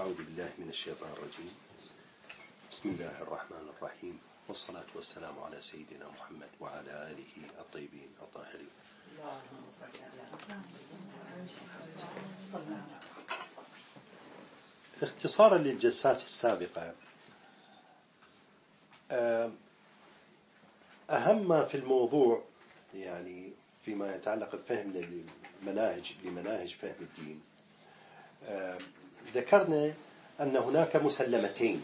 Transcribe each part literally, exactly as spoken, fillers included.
أعوذ بالله من الشيطان الرجيم. بسم الله الرحمن الرحيم، والصلاة والسلام على سيدنا محمد وعلى آله الطيبين الطاهرين. اختصارا للجلسات السابقة، أهم ما في الموضوع يعني فيما يتعلق بفهم المناهج لمناهج فهم الدين، ذكرنا أن هناك مسلمتين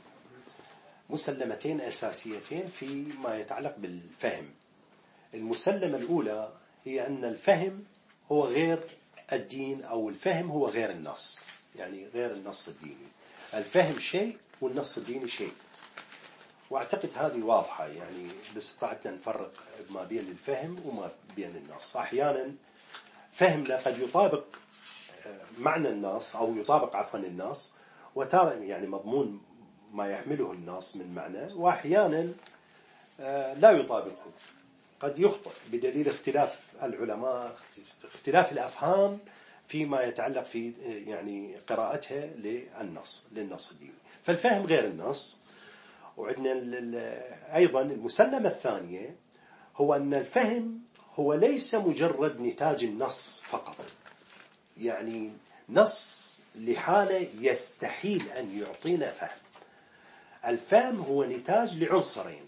مسلمتين أساسيتين فيما يتعلق بالفهم. المسلمة الأولى هي أن الفهم هو غير الدين، أو الفهم هو غير النص، يعني غير النص الديني. الفهم شيء والنص الديني شيء، واعتقد هذه واضحة، يعني باستطاعتنا نفرق ما بين الفهم وما بين النص. أحيانا فهمنا قد يطابق معنى النص أو يطابق عفوا النص، وتارة يعني مضمون ما يحمله النص من معنى، وأحيانا لا يطابقه، قد يخطئ بدليل اختلاف العلماء، اختلاف الأفهام فيما يتعلق في يعني قراءتها للنص للنص الديني. فالفهم غير النص. وعندنا أيضا المسلمة الثانية هو أن الفهم هو ليس مجرد نتاج النص فقط، يعني نص لحاله يستحيل أن يعطينا فهم. الفهم هو نتاج لعنصرين،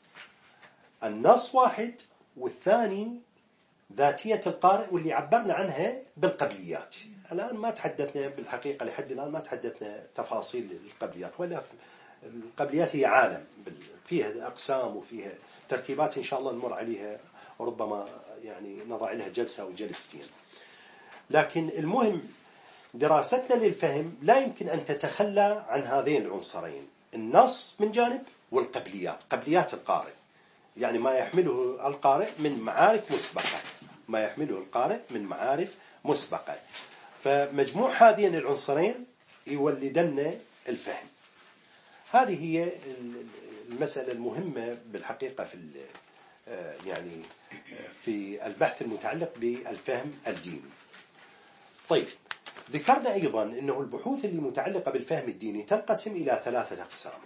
النص واحد، والثاني ذاتية القارئ، واللي عبرنا عنها بالقبليات. الآن ما تحدثنا بالحقيقة لحد الآن ما تحدثنا تفاصيل القبليات، ولا القبليات هي عالم فيها أقسام وفيها ترتيبات إن شاء الله نمر عليها، وربما يعني نضع لها جلسة أو جلستين. لكن المهم دراستنا للفهم لا يمكن أن تتخلى عن هذين العنصرين، النص من جانب والقبليات، قبليات القارئ، يعني ما يحمله القارئ من معارف مسبقة، ما يحمله القارئ من معارف مسبقة. فمجموع هذين العنصرين يولدن الفهم. هذه هي المسألة المهمة بالحقيقة في يعني في البحث المتعلق بالفهم الديني. طيب، ذكرنا أيضا أنه البحوث اللي متعلقة بالفهم الديني تنقسم إلى ثلاثة أقسام.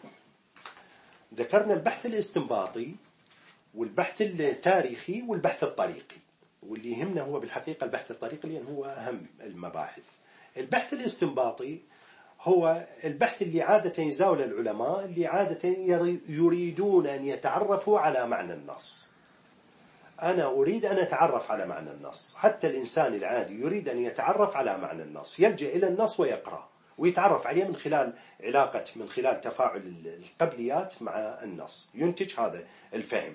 ذكرنا البحث الاستنباطي والبحث التاريخي والبحث الطريقي، واللي يهمنا هو بالحقيقة البحث الطريقي لأنه هو أهم المباحث. البحث الاستنباطي هو البحث اللي عادة يزاول العلماء، اللي عادة يريدون أن يتعرفوا على معنى النص. أنا أريد أن أتعرف على معنى النص، حتى الإنسان العادي يريد أن يتعرف على معنى النص، يلجأ إلى النص ويقرأ ويتعرف عليه من خلال علاقة من خلال تفاعل القبليات مع النص، ينتج هذا الفهم.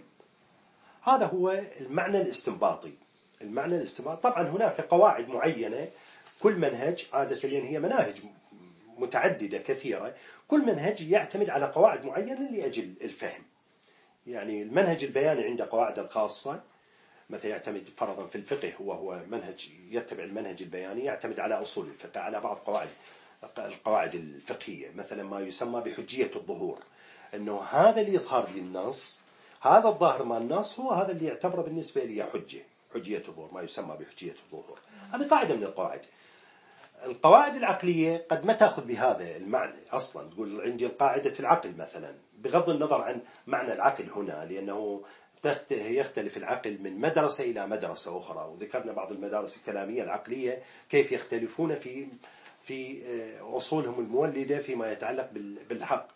هذا هو المعنى الاستنباطي. المعنى الاستنباطي طبعا هناك قواعد معينة، كل منهج عادة لأن هي مناهج متعددة كثيرة، كل منهج يعتمد على قواعد معينة لأجل الفهم. يعني المنهج البياني عنده قواعد الخاصة، مثلا يعتمد فرضا في الفقه، وهو منهج يتبع المنهج البياني، يعتمد على أصول الفقه، على بعض قواعد القواعد الفقهية، مثلا ما يسمى بحجية الظهور، أنه هذا اللي يظهر للنص، هذا الظاهر مع النص هو هذا اللي يعتبر بالنسبة لي حجة، حجية الظهور، ما يسمى بحجية الظهور. هذه قاعدة من القواعد. القواعد العقلية قد ما تأخذ بهذا المعنى أصلا، تقول عندي القاعدة العقل مثلا، بغض النظر عن معنى العقل هنا، لأنه يختلف العقل من مدرسة إلى مدرسة أخرى، وذكرنا بعض المدارس الكلامية العقلية كيف يختلفون في في أصولهم المولدة فيما يتعلق بالحق.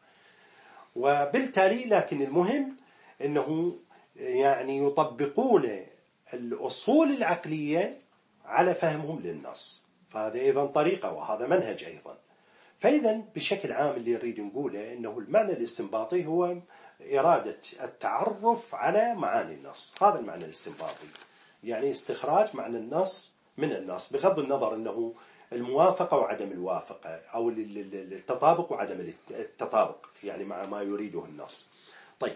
وبالتالي لكن المهم أنه يعني يطبقون الأصول العقلية على فهمهم للنص، فهذا أيضا طريقة وهذا منهج أيضا. فإذا بشكل عام اللي نريد نقوله أنه المعنى الاستنباطي هو إرادة التعرف على معاني النص، هذا المعنى الاستنباطي، يعني استخراج معنى النص من النص، بغض النظر أنه الموافقة وعدم الوافقة، أو التطابق وعدم التطابق، يعني مع ما يريده النص. طيب،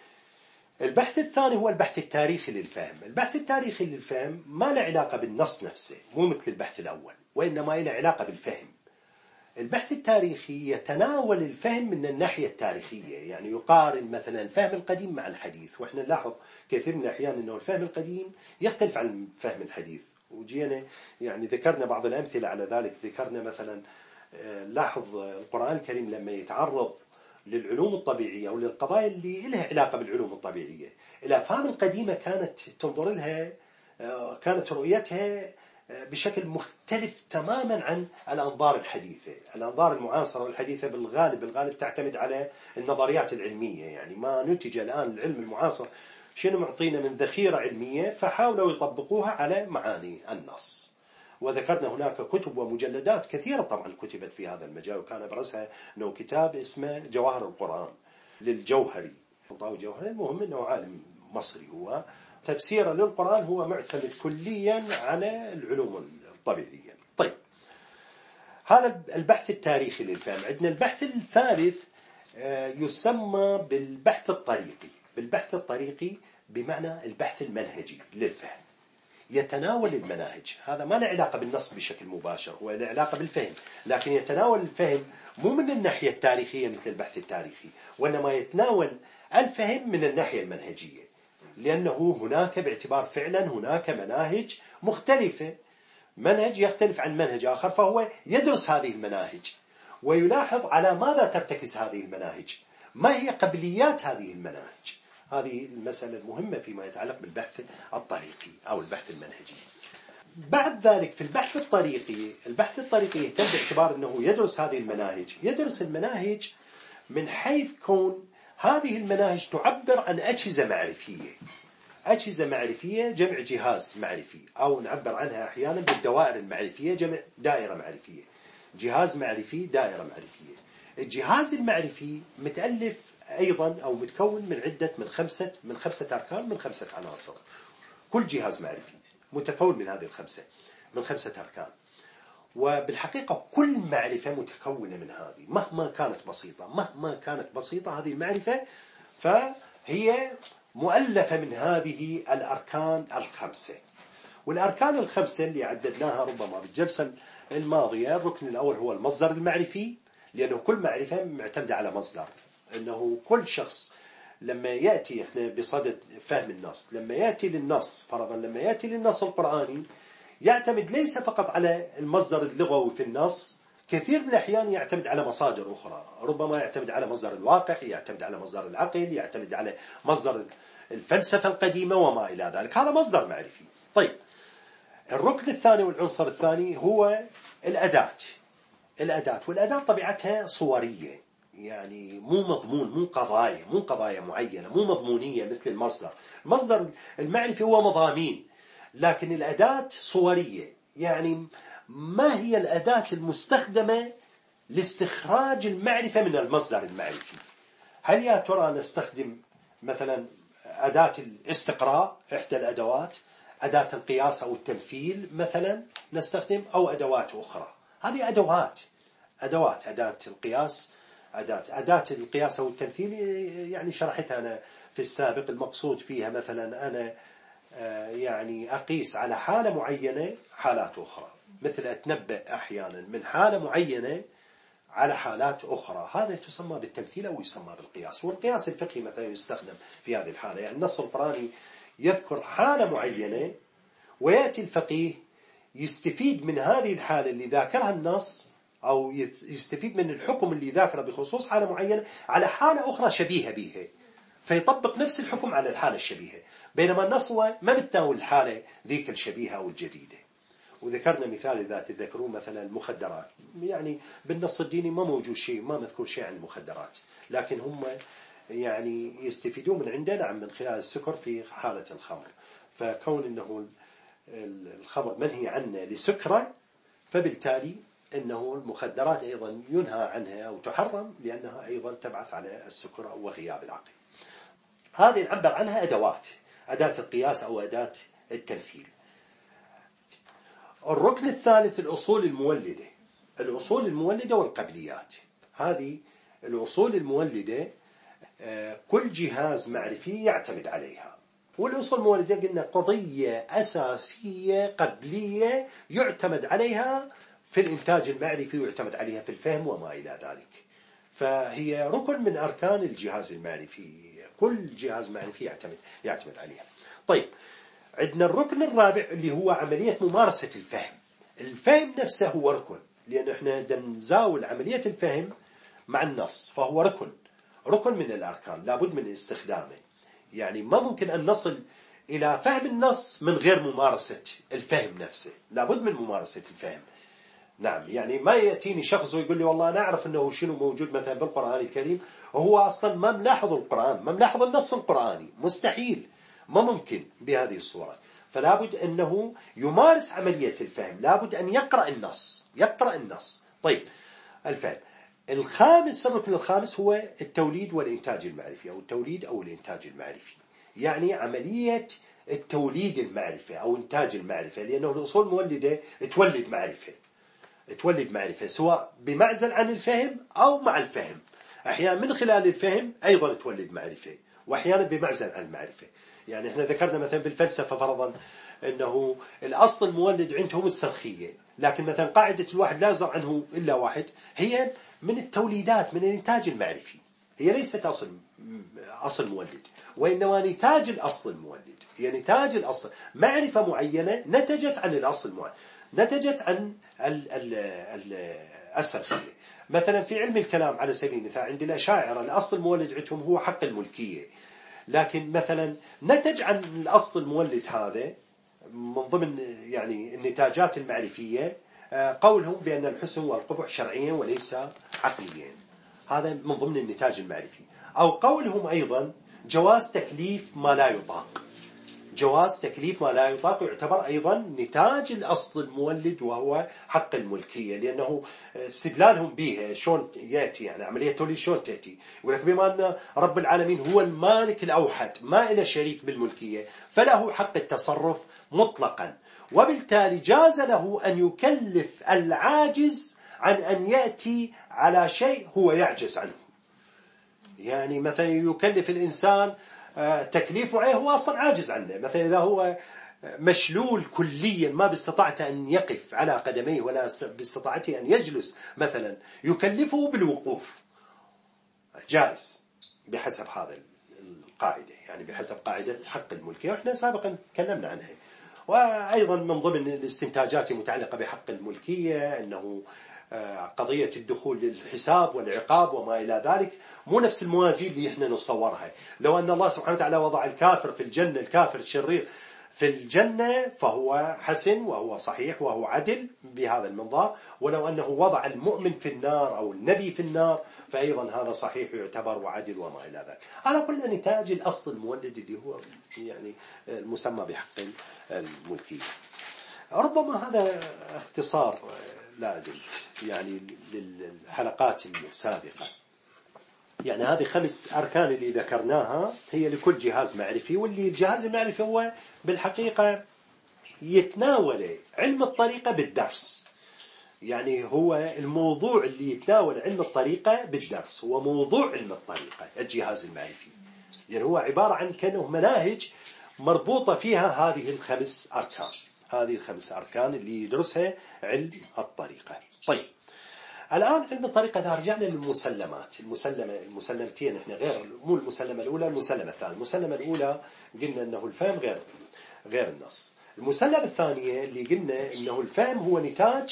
البحث الثاني هو البحث التاريخي للفهم. البحث التاريخي للفهم ما له علاقة بالنص نفسه، مو مثل البحث الأول، وإنما له علاقة بالفهم. البحث التاريخي يتناول الفهم من الناحية التاريخية، يعني يقارن مثلا الفهم القديم مع الحديث، وإحنا نلاحظ كثير من الأحيان أنه الفهم القديم يختلف عن الفهم الحديث، وجينا يعني ذكرنا بعض الأمثلة على ذلك. ذكرنا مثلا لاحظ القرآن الكريم لما يتعرض للعلوم الطبيعية أو للقضايا اللي لها علاقة بالعلوم الطبيعية، الأفهام القديمة كانت تنظر لها، كانت رؤيتها بشكل مختلف تماما عن الأنظار الحديثة. الأنظار المعاصرة والحديثة بالغالب بالغالب تعتمد على النظريات العلمية، يعني ما نتج الآن العلم المعاصر شنو معطينا من ذخيرة علمية، فحاولوا يطبقوها على معاني النص. وذكرنا هناك كتب ومجلدات كثيرة طبعا كتبت في هذا المجال، وكان أبرزها أنه كتاب اسمه جواهر القرآن للجوهري، طاوي جوهري، المهم أنه عالم مصري، هو تفسيره للقرآن هو معتمد كليا على العلوم الطبيعية. طيب، هذا البحث التاريخي للفهم. عندنا البحث الثالث يسمى بالبحث الطريقي. بالبحث الطريقي بمعنى البحث المنهجي للفهم، يتناول المناهج. هذا ما له علاقة بالنص بشكل مباشر، هو له علاقة بالفهم، لكن يتناول الفهم مو من الناحية التاريخية مثل البحث التاريخي، وإنما يتناول الفهم من الناحية المنهجية، لأنه هناك باعتبار فعلا هناك مناهج مختلفة، منهج يختلف عن منهج آخر، فهو يدرس هذه المناهج ويلاحظ على ماذا ترتكز هذه المناهج، ما هي قبليات هذه المناهج. هذه المسألة المهمة فيما يتعلق بالبحث الطريقي أو البحث المنهجي. بعد ذلك في البحث الطريقي، البحث الطريقي يهتم باعتبار أنه يدرس هذه المناهج، يدرس المناهج من حيث كون هذه المناهج تعبر عن أجهزة معرفية. أجهزة معرفية جمع جهاز معرفي، أو نعبر عنها أحيانا بالدوائر المعرفية جمع دائرة معرفية. جهاز معرفي، دائرة معرفية. الجهاز المعرفي متألف أيضا أو متكون من عدة من خمسة من خمسة أركان، من خمسة عناصر. كل جهاز معرفي متكون من هذه الخمسة من خمسة أركان، وبالحقيقة كل معرفة متكونة من هذه، مهما كانت بسيطة مهما كانت بسيطة هذه المعرفة، فهي مؤلفة من هذه الأركان الخمسة. والأركان الخمسة اللي عددناها ربما بالجلسة الماضية، الركن الأول هو المصدر المعرفي، لأنه كل معرفة معتمدة على مصدر. أنه كل شخص لما يأتي إحنا بصدد فهم النص، لما يأتي للنص فرضا، لما يأتي للنص القرآني يعتمد ليس فقط على المصدر اللغوي في النص، كثير من الأحيان يعتمد على مصادر أخرى، ربما يعتمد على مصدر الواقع، يعتمد على مصدر العقل، يعتمد على مصدر الفلسفة القديمة وما إلى ذلك. هذا مصدر معرفي. طيب، الركن الثاني والعنصر الثاني هو الأداة. الأداة والأداة طبيعتها صورية، يعني مو مضمون، مو قضايا، مو قضايا معينة، مو مضمونية مثل المصدر. المصدر المعرفي هو مضامين، لكن الأداة صورية. يعني ما هي الأداة المستخدمة لاستخراج المعرفة من المصدر المعرفي؟ هل يا ترى نستخدم مثلا أداة الاستقراء، إحدى الأدوات، أداة القياس أو التمثيل مثلا نستخدم، أو أدوات أخرى؟ هذه أدوات أدوات أداة القياس، أداة أداة القياس أو التمثيل يعني شرحتها أنا في السابق. المقصود فيها مثلا أنا يعني أقيس على حالة معينة حالات أخرى، مثل أتنبأ أحيانا من حالة معينة على حالات أخرى، هذا تسمى بالتمثيل أو يسمى بالقياس. والقياس الفقهي مثلا يستخدم في هذه الحالة، يعني النص القرآني يذكر حالة معينة، ويأتي الفقيه يستفيد من هذه الحالة اللي ذاكرها النص، أو يستفيد من الحكم اللي ذاكره بخصوص حالة معينة على حالة أخرى شبيهة بها، فيطبق نفس الحكم على الحالة الشبيهة، بينما النص هو ما بتناول الحالة ذيك الشبيهة أو الجديدة. وذكرنا مثال ذات تذكرون مثلا المخدرات، يعني بالنص الديني ما موجود شيء، ما مذكور شيء عن المخدرات، لكن هم يعني يستفيدون من عندنا عن من خلال السكر في حالة الخمر. فكون أنه الخمر منهي عنه لسكره، فبالتالي أنه المخدرات أيضا ينهى عنها أو تحرم، لأنها أيضا تبعث على السكر أو غياب العقل. هذه نعبر عنها أدوات، أداة القياس أو أداة التمثيل. الركن الثالث الأصول المولدة. الأصول المولدة والقبليات. هذه الأصول المولدة كل جهاز معرفي يعتمد عليها. والأصول المولدة قلنا قضية أساسية قبلية يعتمد عليها في الإنتاج المعرفي، ويعتمد عليها في الفهم وما إلى ذلك. فهي ركن من أركان الجهاز المعرفي، كل جهاز معرفي يعتمد يعتمد عليها. طيب، عندنا الركن الرابع اللي هو عملية ممارسة الفهم. الفهم نفسه هو ركن، لأن إحنا نزاول عملية الفهم مع النص، فهو ركن ركن من الأركان لابد من استخدامه. يعني ما ممكن أن نصل إلى فهم النص من غير ممارسة الفهم نفسه، لابد من ممارسة الفهم. نعم، يعني ما يأتيني شخص ويقول لي والله أنا أعرف أنه شنو موجود مثلا بالقرآن الكريم وهو أصلا ما ملاحظ القرآن، ما ملاحظ النص القرآني، مستحيل، ما ممكن بهذه الصورة. فلابد أنه يمارس عملية الفهم، لابد أن يقرأ النص، يقرأ النص. طيب، الفهم الخامس، الركن الخامس هو التوليد والإنتاج المعرفي، أو التوليد أو الإنتاج المعرفي، يعني عملية التوليد المعرفة أو إنتاج المعرفة، لأنه الأصول مولدة تولد معرفة، تولد معرفة سواء بمعزل عن الفهم أو مع الفهم. أحيانا من خلال الفهم أيضا تولد معرفة، وأحيانا بمعزل عن المعرفة. يعني احنا ذكرنا مثلا بالفلسفة فرضا أنه الأصل المولد عندهم السرخية، لكن مثلا قاعدة الواحد لا يصدر عنه إلا واحد هي من التوليدات، من الإنتاج المعرفي. هي ليست أصل أصل مولد، وإنما نتاج الأصل المولد، هي نتاج الأصل، معرفة معينة نتجت عن الأصل المعين، نتجت عن السرخية. مثلا في علم الكلام على سبيل المثال عند الأشاعرة الأصل المولد عندهم هو حق الملكية، لكن مثلا نتج عن الأصل المولد هذا من ضمن يعني النتاجات المعرفية قولهم بأن الحسن والقبح شرعيا وليس عقليا، هذا من ضمن النتاج المعرفي. أو قولهم أيضا جواز تكليف ما لا يطاق، جواز تكليف ما لا يطاق يعتبر أيضا نتاج الأصل المولد وهو حق الملكية، لأنه استدلالهم به شون يأتي، يعني عملية توليد شون تأتي، يقول لك بما أن رب العالمين هو المالك الأوحد ما إلى شريك بالملكية فله حق التصرف مطلقا، وبالتالي جاز له أن يكلف العاجز عن أن يأتي على شيء هو يعجز عنه. يعني مثلا يكلف الإنسان تكليف معين هو أصلا عاجز عنه، مثلا إذا هو مشلول كليا ما باستطاعته أن يقف على قدميه ولا باستطاعته أن يجلس مثلا، يكلفه بالوقوف، جائز بحسب هذا القاعدة، يعني بحسب قاعدة حق الملكية، وإحنا سابقا تكلمنا عنها. وأيضا من ضمن الاستنتاجات المتعلقة بحق الملكية أنه قضية الدخول للحساب والعقاب وما إلى ذلك مو نفس الموازين اللي إحنا نتصورها. لو أن الله سبحانه وتعالى وضع الكافر في الجنة، الكافر الشرير في الجنة، فهو حسن وهو صحيح وهو عدل بهذا المنظار، ولو أنه وضع المؤمن في النار أو النبي في النار فأيضا هذا صحيح يعتبر وعدل وما إلى ذلك. هذا كله نتاج الأصل المولد اللي هو يعني المسمى بحق الملكية. ربما هذا اختصار لا أدري يعني للحلقات السابقة. يعني هذه خمس أركان اللي ذكرناها هي لكل جهاز معرفي، واللي الجهاز المعرفي هو بالحقيقة يتناول علم الطريقة بالدرس. يعني هو الموضوع اللي يتناول علم الطريقة بالدرس هو موضوع علم الطريقة الجهاز المعرفي، يعني هو عبارة عن كأنه مناهج مربوطة فيها هذه الخمس أركان، هذه الخمس أركان اللي يدرسها علم الطريقة. طيب، الآن علم الطريقة إذا رجعنا للمسلمات، المسلمة المسلمتين إحنا غير، مو المسلمة الأولى، المسلمة الثانية. المسلمة الأولى قلنا أنه الفهم غير غير النص. المسلمة الثانية اللي قلنا أنه الفهم هو نتاج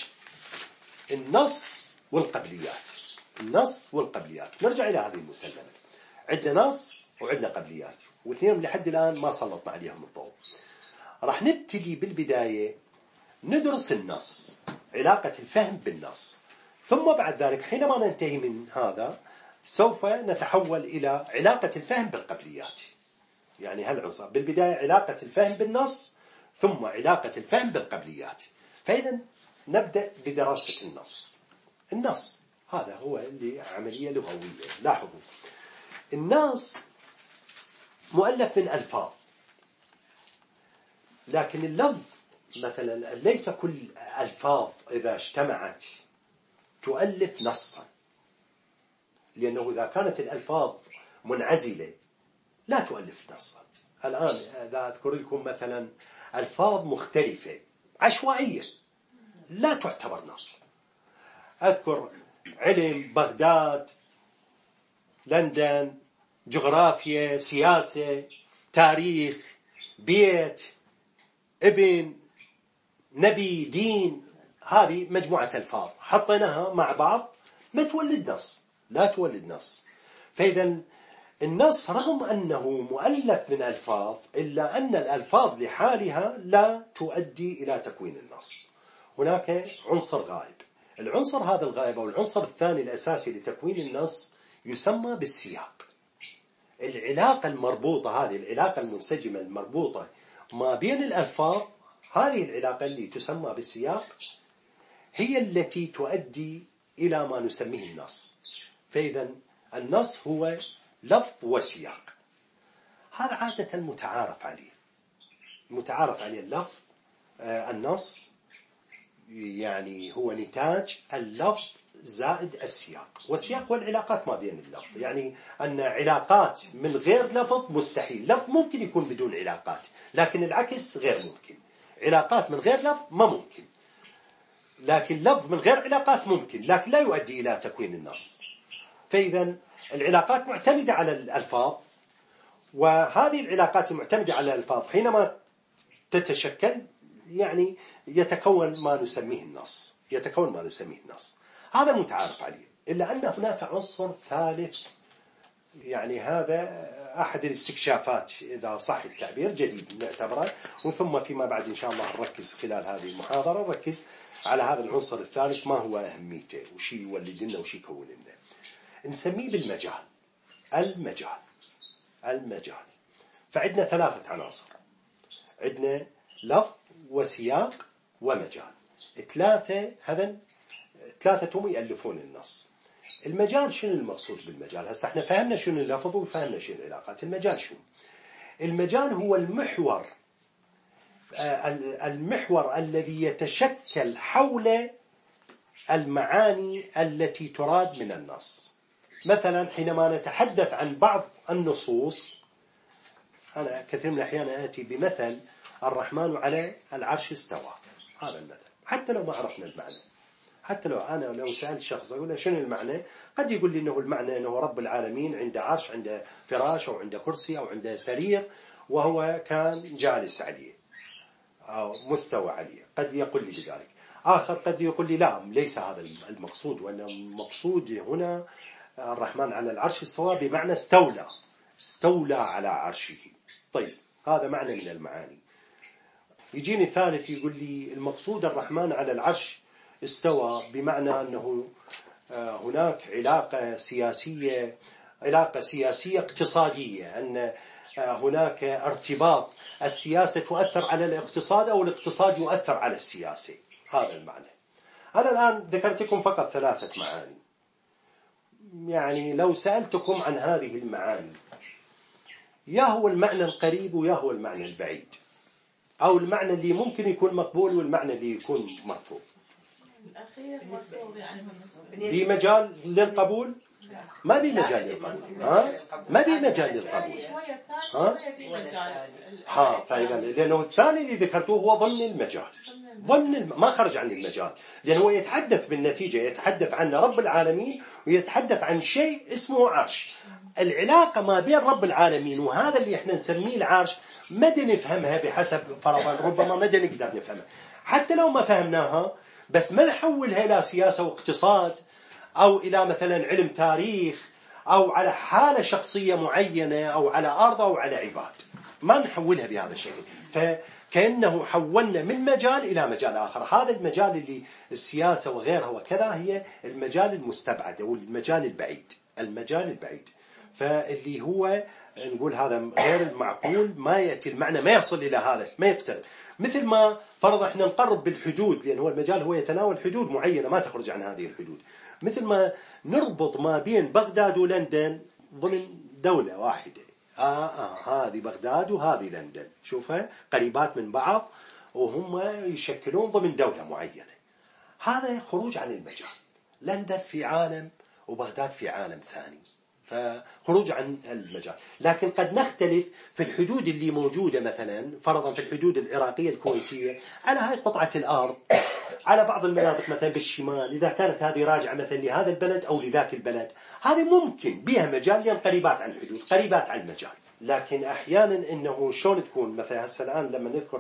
النص والقبليات، النص والقبليات. نرجع إلى هذه المسلمة، عندنا نص وعندنا قبليات، واثنين لحد الآن ما سلطنا عليهم الضوء. راح نبتدي بالبداية ندرس النص، علاقة الفهم بالنص، ثم بعد ذلك حينما ننتهي من هذا سوف نتحول إلى علاقة الفهم بالقبليات. يعني هالعنصر بالبداية علاقة الفهم بالنص ثم علاقة الفهم بالقبليات. فإذا نبدأ بدراسة النص. النص هذا هو اللي عملية لغوية. لاحظوا النص مؤلف من ألفاظ، لكن اللفظ مثلا ليس كل ألفاظ إذا اجتمعت تؤلف نصا، لأنه إذا كانت الألفاظ منعزلة لا تؤلف نصا. الآن إذا أذكر لكم مثلا ألفاظ مختلفة عشوائية لا تعتبر نص. أذكر علم، بغداد، لندن، جغرافيا، سياسة، تاريخ، بيت، ابن، نبي، دين، هذه مجموعة ألفاظ حطيناها مع بعض ما تولد نص، لا تولد نص. فإذا النص رغم أنه مؤلف من ألفاظ إلا أن الألفاظ لحالها لا تؤدي إلى تكوين النص. هناك عنصر غائب. العنصر هذا الغائب أو العنصر الثاني الأساسي لتكوين النص يسمى بالسياق. العلاقة المربوطة هذه، العلاقة المنسجمة المربوطة ما بين الألفاظ، هذه العلاقة اللي تسمى بالسياق هي التي تؤدي إلى ما نسميه النص. فإذا النص هو لفظ وسياق. هذا عادة متعارف عليه، متعارف عليه اللفظ. آه النص يعني هو نتاج اللفظ زائد السياق، والسياق والعلاقات ما بين اللفظ. يعني أن علاقات من غير لفظ مستحيل. لفظ ممكن يكون بدون علاقات، لكن العكس غير ممكن. علاقات من غير لفظ ما ممكن، لكن لفظ من غير علاقات ممكن، لكن لا يؤدي إلى تكوين النص. فإذا العلاقات معتمدة على الألفاظ، وهذه العلاقات المعتمدة على الألفاظ حينما تتشكل يعني يتكون ما نسميه النص، يتكون ما نسميه النص. هذا متعارف عليه، إلا أن هناك عنصر ثالث، يعني هذا أحد الاستكشافات إذا صح التعبير، جديد نعتبره، وثم فيما بعد إن شاء الله نركز خلال هذه المحاضرة نركز على هذا العنصر الثالث، ما هو أهميته وشي يولد لنا وشي يكون لنا. نسميه بالمجال. المجال المجال فعندنا ثلاثة عناصر، عندنا لفظ وسياق ومجال. ثلاثة هذا ثلاثتهم يألفون النص. المجال شنو المقصود بالمجال؟ هسه احنا فهمنا شنو اللفظ وفهمنا شنو العلاقات. المجال شنو؟ المجال هو المحور، المحور الذي يتشكل حول المعاني التي تراد من النص. مثلا حينما نتحدث عن بعض النصوص، أنا كثير من الأحيان آتي بمثل الرحمن على العرش استوى، هذا المثل حتى لو ما عرفنا المعنى، حتى لو أنا لو سألت شخص أقول له شنو المعنى، قد يقول لي إنه المعنى إنه رب العالمين عنده عرش، عنده فراش أو عنده كرسي أو عنده سرير وهو كان جالس عليه أو مستوى عليه، قد يقول لي بذلك. آخر قد يقول لي لا، ليس هذا المقصود، وأن المقصود هنا الرحمن على العرش استوى بمعنى استولى، استولى على عرشه. طيب هذا معنى من المعاني. يجيني ثالث يقول لي المقصود الرحمن على العرش استوى بمعنى أنه هناك علاقة سياسية، علاقة سياسية اقتصادية، أن هناك ارتباط، السياسة تؤثر على الاقتصاد أو الاقتصاد يؤثر على السياسة. هذا المعنى. أنا الآن ذكرت لكم فقط ثلاثة معاني. يعني لو سألتكم عن هذه المعاني، يا هو المعنى القريب ويا هو المعنى البعيد، أو المعنى اللي ممكن يكون مقبول والمعنى اللي يكون مرفوض، الأخير مطلوب يعني في مجال للقبول؟ ما بي مجال للقبول، ها؟ ما بي مجال للقبول، ها؟ ها فإذا لأنه الثاني اللي ذكرته هو ضمن المجال، ضمن الم... ما خرج عن المجال، لأنه هو يتحدث بالنتيجة، يتحدث عن رب العالمين ويتحدث عن شيء اسمه عرش. العلاقة ما بين رب العالمين وهذا اللي احنا نسميه العرش مدى نفهمها بحسب فرضا، ربما مدى نقدر نفهمها، حتى لو ما فهمناها بس ما نحولها إلى سياسة واقتصاد أو إلى مثلا علم تاريخ أو على حالة شخصية معينة أو على أرض أو على عباد، ما نحولها بهذا الشكل. فكأنه حولنا من مجال إلى مجال آخر. هذا المجال اللي السياسة وغيرها وكذا هي المجال المستبعد أو المجال البعيد، المجال البعيد. فاللي هو نقول هذا غير المعقول، ما يأتي المعنى، ما يصل إلى هذا، ما يقترب. مثل ما فرض احنا نقرب بالحدود، لأن هو المجال هو يتناول حدود معينة ما تخرج عن هذه الحدود. مثل ما نربط ما بين بغداد ولندن ضمن دولة واحدة، آه آه هذه بغداد وهذه لندن، شوفها قريبات من بعض وهم يشكلون ضمن دولة معينة. هذا خروج عن المجال. لندن في عالم وبغداد في عالم ثاني، فخروج عن المجال. لكن قد نختلف في الحدود اللي موجودة، مثلا فرضا في الحدود العراقية الكويتية على هاي قطعة الأرض، على بعض المناطق مثلا بالشمال، إذا كانت هذه راجعة مثلا لهذا البلد أو لذاك البلد، هذه ممكن بها مجال لأن قريبات عن الحدود، قريبات عن المجال. لكن أحيانا إنه شلون تكون مثلا هسه الآن لما نذكر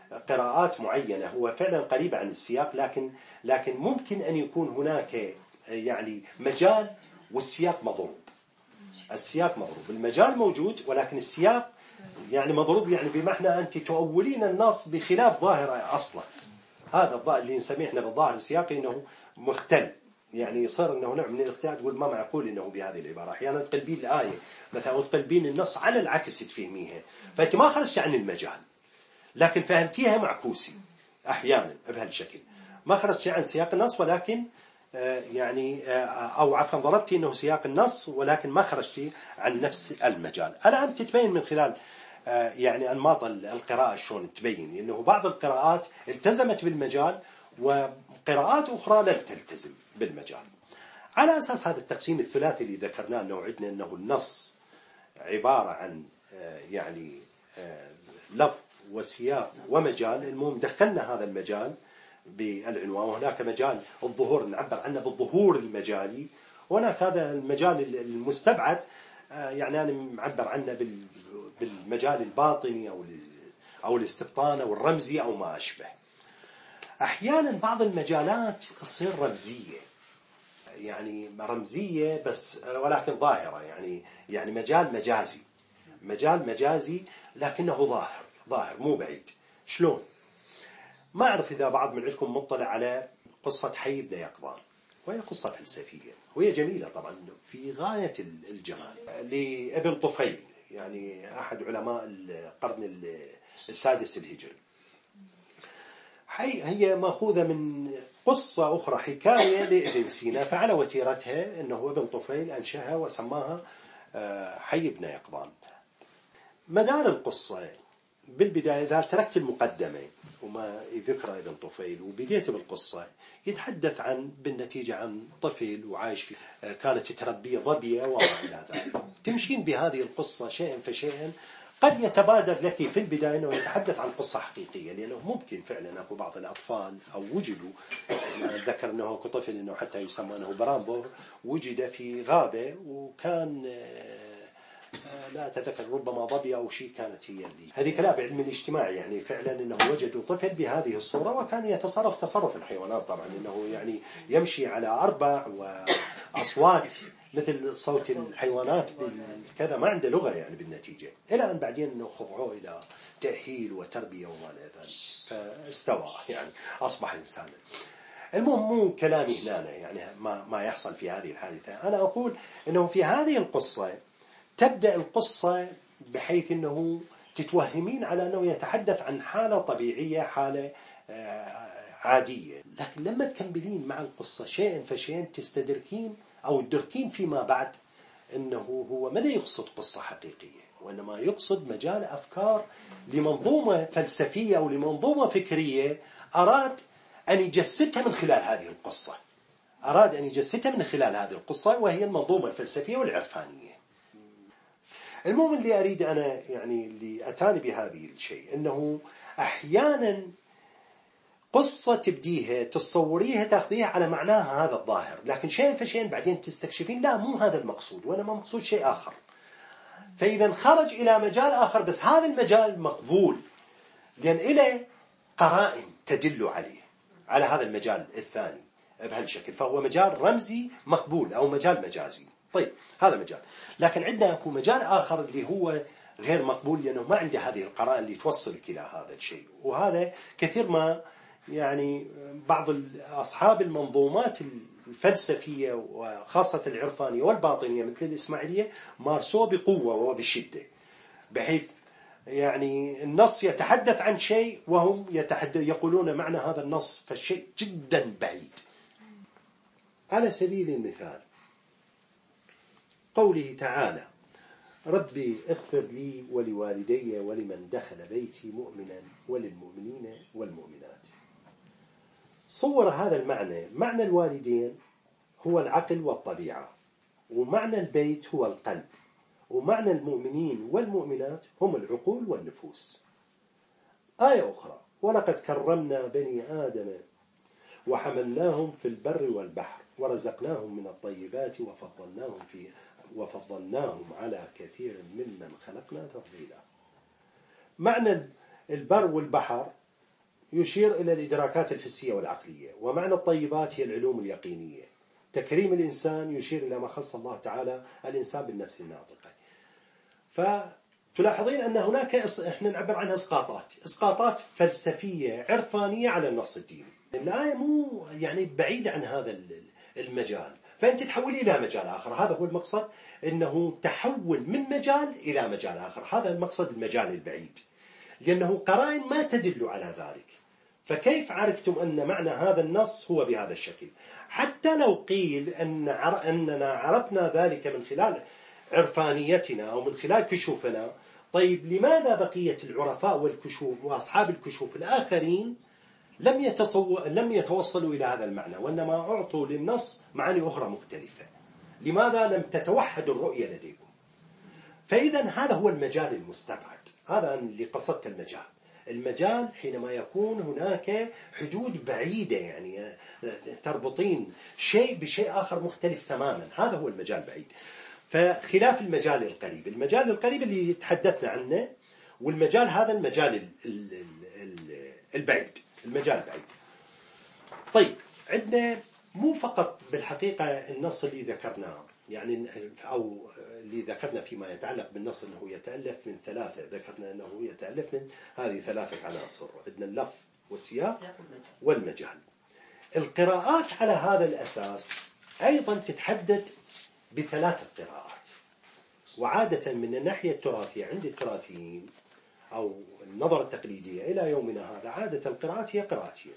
قراءات معينة هو فعلا قريب عن السياق، لكن لكن ممكن أن يكون هناك يعني مجال والسياق مضروب. السياق مضروب، المجال موجود ولكن السياق يعني مضروب، يعني بمعنى أنت تؤولين النص بخلاف ظاهرة أصلا. هذا الظاهر اللي نسميه احنا بالظاهر السياقي انه مختل، يعني يصير انه نوع من الاختلاف، تقول ما معقول انه بهذه العباره. احيانا تقلبين الايه مثلا وتقلبين النص على العكس تفهميها، فانت ما خرجت عن المجال لكن فهمتيها معكوسي احيانا بهالشكل. ما خرجت عن سياق النص ولكن آه يعني آه او عفوا ضربتي انه سياق النص ولكن ما خرجتي عن نفس المجال. الان تتبين من خلال يعني أنماط القراءة شلون تبين إنه بعض القراءات التزمت بالمجال وقراءات أخرى لم تلتزم بالمجال. على أساس هذا التقسيم الثلاثي اللي ذكرناه، أنه عندنا أنه النص عبارة عن يعني لفظ وسياق ومجال. المهم دخلنا هذا المجال بالعنوان، وهناك مجال الظهور نعبر عنه بالظهور المجالي، وهناك هذا المجال المستبعد يعني أنا معبر عنه بالمجال الباطني أو أو الاستبطان أو الرمزي أو ما أشبه. أحيانا بعض المجالات تصير رمزية، يعني رمزية بس ولكن ظاهرة، يعني يعني مجال مجازي، مجال مجازي لكنه ظاهر ظاهر مو بعيد. شلون؟ ما أعرف إذا بعض من عندكم مطلع على قصة حي بن يقظان، وهي قصة فلسفية وهي جميلة طبعا في غاية الجمال، لابن طفيل يعني أحد علماء القرن السادس الهجري. حي هي مأخوذة من قصة أخرى، حكاية لابن سينا، فعلى وتيرتها أنه ابن طفيل أنشأها وسماها حي بن يقظان. مدار القصة بالبداية إذا تركت المقدمة وما ذكر ابن طفيل وبديت بالقصة، يتحدث عن بالنتيجة عن طفل وعايش في كانت تربيه ظبية وما إلى ذلك. تمشين بهذه القصة شيئا فشيئا، قد يتبادر لك في البداية أنه يتحدث عن قصة حقيقية، لأنه ممكن فعلا أكو بعض الأطفال أو وجدوا، ذكر أنه كطفل أنه حتى يسمى أنه برامبور وجد في غابة، وكان لا أتذكر ربما ضبية أو شيء كانت هي اللي هذه كلام علم الاجتماع، يعني فعلا أنه وجدوا طفل بهذه الصورة وكان يتصرف تصرف الحيوانات طبعا، أنه يعني يمشي على أربع وأصوات مثل صوت الحيوانات كذا، ما عنده لغة يعني بالنتيجة، إلى أن بعدين أنه خضعوه إلى تأهيل وتربية وما إلى ذلك فاستوى يعني أصبح إنسانا. المهم مو كلامي هنا يعني ما ما يحصل في هذه الحادثة. أنا أقول أنه في هذه القصة تبدأ القصة بحيث أنه تتوهمين على أنه يتحدث عن حالة طبيعية، حالة عادية، لكن لما تكملين مع القصة شيئا فشيئا تستدركين أو تدركين فيما بعد أنه هو ما يقصد قصة حقيقية، وإنما يقصد مجال أفكار لمنظومة فلسفية أو لمنظومة فكرية أراد أن يجسدها من خلال هذه القصة، أراد أن يجسدها من خلال هذه القصة، وهي المنظومة الفلسفية والعرفانية. المهم اللي أريد أنا يعني اللي أتاني بهذه الشيء أنه أحيانا قصة تبديها تصوريها تأخذيها على معناها هذا الظاهر، لكن شيئا فشيئا بعدين تستكشفين لا مو هذا المقصود، وأنا ما مقصود شيء آخر، فإذا خرج إلى مجال آخر بس هذا المجال مقبول لأن إليه قرائن تدل عليه على هذا المجال الثاني بهالشكل، فهو مجال رمزي مقبول أو مجال مجازي. طيب هذا مجال، لكن عندنا أكو مجال آخر اللي هو غير مقبول لأنه ما عنده هذه القرائن اللي توصلك إلى هذا الشيء. وهذا كثير ما يعني بعض أصحاب المنظومات الفلسفية وخاصة العرفانية والباطنية مثل الإسماعيلية مارسوه بقوة وبشدة، بحيث يعني النص يتحدث عن شيء وهم يتحدث يقولون معنى هذا النص فالشيء جدا بعيد. على سبيل المثال قوله تعالى ربي اغفر لي ولوالدي ولمن دخل بيتي مؤمنا وللمؤمنين والمؤمنات. صور هذا المعنى، معنى الوالدين هو العقل والطبيعة، ومعنى البيت هو القلب، ومعنى المؤمنين والمؤمنات هم العقول والنفوس. آية أخرى ولقد كرمنا بني آدم وحملناهم في البر والبحر ورزقناهم من الطيبات وفضلناهم في وفضلناهم على كثير ممن خلقنا تفضيلا. معنى البر والبحر يشير إلى الإدراكات الحسية والعقلية، ومعنى الطيبات هي العلوم اليقينية. تكريم الإنسان يشير إلى ما خص الله تعالى الإنسان بالنفس الناطقة. فتلاحظين أن هناك إحنا نعبر عنها إسقاطات إسقاطات فلسفية عرفانية على النص الديني. الآية مو يعني بعيدة عن هذا المجال، فأنت تحولي إلى مجال آخر. هذا هو المقصد، أنه تحول من مجال إلى مجال آخر. هذا المقصد، المجال البعيد، لأنه قرائن ما تدل على ذلك. فكيف عرفتم أن معنى هذا النص هو بهذا الشكل؟ حتى لو قيل أن أننا عرفنا ذلك من خلال عرفانيتنا أو من خلال كشوفنا، طيب لماذا بقية العرفاء والكشوف وأصحاب الكشوف الآخرين لم يتصو... لم يتوصلوا إلى هذا المعنى، وإنما أعطوا للنص معاني أخرى مختلفة؟ لماذا لم تتوحد الرؤية لديكم؟ فإذا هذا هو المجال المستبعد. هذا اللي قصدت المجال. المجال حينما يكون هناك حدود بعيدة، يعني تربطين شيء بشيء آخر مختلف تماما، هذا هو المجال بعيد. فخلاف المجال القريب، المجال القريب اللي تحدثنا عنه، والمجال هذا المجال البعيد، المجال البعيد. طيب، عندنا مو فقط بالحقيقة النص اللي ذكرناه، يعني أو اللي ذكرنا فيما يتعلق بالنص أنه يتألف من ثلاثة، ذكرنا أنه يتألف من هذه ثلاثة عناصر، عندنا اللفظ والسياق والمجال. القراءات على هذا الأساس أيضا تتحدد بثلاثة قراءات. وعادة من الناحية التراثية عند التراثيين أو النظرة التقليدية إلى يومنا هذا، عادة القراءات هي قراءتين.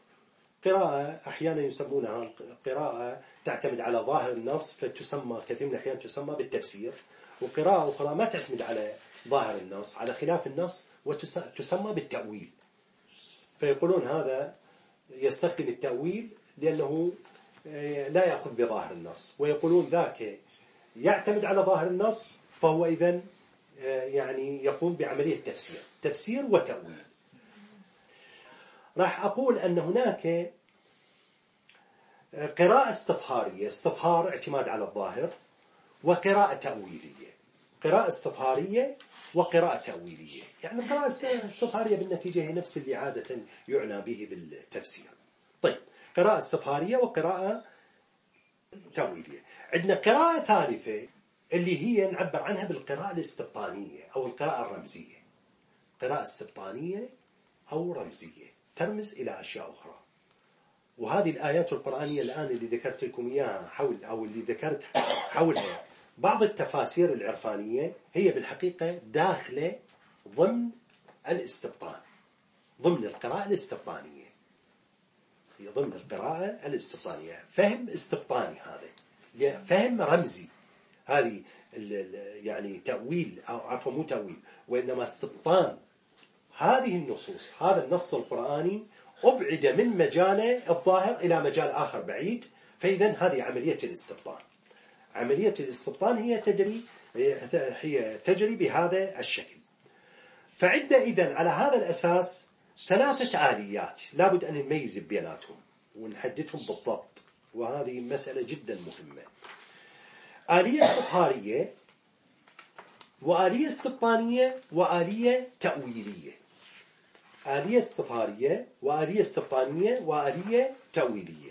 قراءة أحيانا يسمونها قراءة تعتمد على ظاهر النص، فتسمى كثير من الأحيان تسمى بالتفسير. وقراءة أخرى ما تعتمد على ظاهر النص، على خلاف النص، وتسمى بالتأويل. فيقولون هذا يستخدم التأويل لأنه لا يأخذ بظاهر النص، ويقولون ذاك يعتمد على ظاهر النص، فهو إذن يعني يقوم بعملية تفسير تفسير وتأويل. راح أقول أن هناك قراءة استظهارية، استظهار اعتماد على الظاهر، وقراءة تأويلية، قراءة استظهارية وقراءة تأويلية. يعني القراءة الاستظهارية بالنتيجة هي نفس اللي عادة يعنى به بالتفسير. طيب، قراءة استظهارية وقراءة تأويلية. عندنا قراءة ثالثة اللي هي نعبر عنها بالقراءة الاستبطانية أو القراءة الرمزية. قراءة استبطانية أو رمزية ترمز إلى أشياء أخرى. وهذه الآيات القرآنية الآن اللي ذكرت لكم إياها حول أو اللي ذكرت حولها بعض التفاسير العرفانية، هي بالحقيقة داخلة ضمن الاستبطان، ضمن القراءة الاستبطانية، هي ضمن القراءة الاستبطانية. فهم استبطاني، هذا فهم رمزي. هذه يعني تأويل أو عفوا مو تأويل، وإنما استبطان هذه النصوص. هذا النص القرآني أبعد من مجال الظاهر إلى مجال آخر بعيد، فإذا هذه عملية الاستبطان. عملية الاستبطان هي تجري هي تجري بهذا الشكل. فعندنا إذن على هذا الأساس ثلاثة آليات لابد أن نميز بيناتهم ونحددهم بالضبط، وهذه مسألة جدا مهمة. آلية استظهارية، وآلية استبطانية، وآلية تأويلية. آلية استظهارية وآلية استبطانية وآلية تأويلية.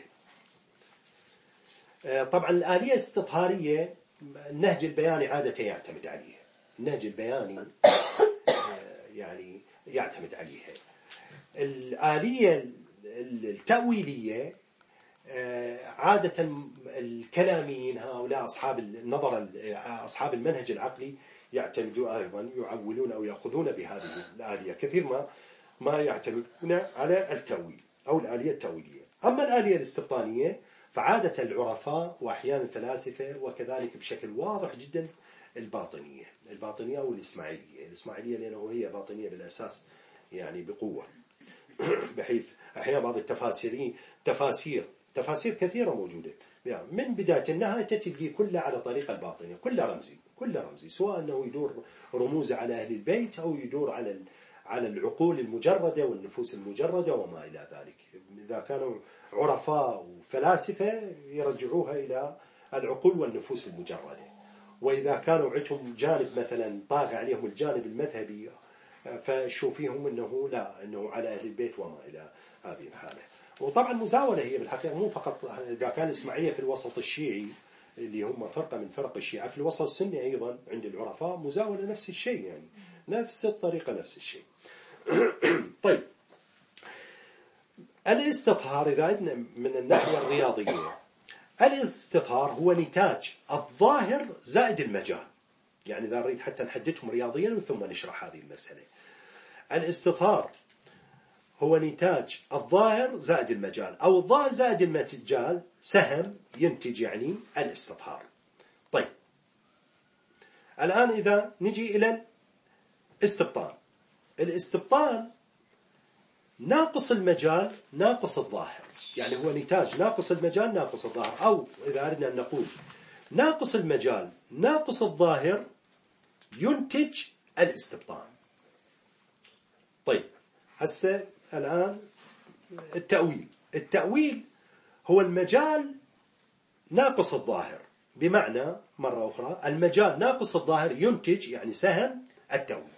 طبعا الآلية الاستظهارية النهج البياني عادة يعتمد عليها، النهج البياني يعني يعتمد عليها. الآلية التأويلية عادة الكلاميين هؤلاء أصحاب النظر أصحاب المنهج العقلي يعتمدون أيضا، يعولون أو يأخذون بهذه الآلية، كثير ما ما يعتمدون على التأويل أو الآلية التأويلية. أما الآلية الاستبطانية فعادة العرفاء وأحيانا الفلاسفة، وكذلك بشكل واضح جدا الباطنية، الباطنية أو الإسماعيلية. الإسماعيلية لأنه هي باطنية بالأساس يعني بقوة، بحيث أحيانا بعض التفاسيرين تفاسير تفاسير كثيرة موجودة يعني من بداية النهاية تتلقي كلها على طريقة الباطنية، كلها رمزي، كلها رمزي، سواء أنه يدور رموز على أهل البيت أو يدور على على العقول المجردة والنفوس المجردة وما إلى ذلك. إذا كانوا عرفاء وفلاسفة يرجعوها إلى العقول والنفوس المجردة، وإذا كانوا عندهم جانب مثلا طاغى عليهم الجانب المذهبي فشوفيهم أنه لا، أنه على أهل البيت وما إلى هذه الحالة. وطبعا مزاولة هي بالحقيقة مو فقط إذا كان الإسماعيلية في الوسط الشيعي اللي هم فرقة من فرق الشيعة، في الوسط السني أيضا عند العرفاء مزاولة نفس الشيء، يعني نفس الطريقة نفس الشيء. طيب، الاستظهار إذا عدنا من الناحية الرياضية، الاستظهار هو نتاج الظاهر زائد المجال. يعني إذا نريد حتى نحددهم رياضيا ثم نشرح هذه المسألة. الاستظهار هو نتاج الظاهر زائد المجال، أو الظاهر زائد المجال سهم ينتج يعني الاستظهار. طيب، الآن إذا نجي إلى الاستبطان، الاستبطان ناقص المجال ناقص الظاهر، يعني هو نتاج ناقص المجال ناقص الظاهر، أو إذا أردنا أن نقول ناقص المجال ناقص الظاهر ينتج الاستبطان. طيب، هسه الآن التأويل، التأويل هو المجال ناقص الظاهر، بمعنى مرة أخرى المجال ناقص الظاهر ينتج يعني سهم التأويل.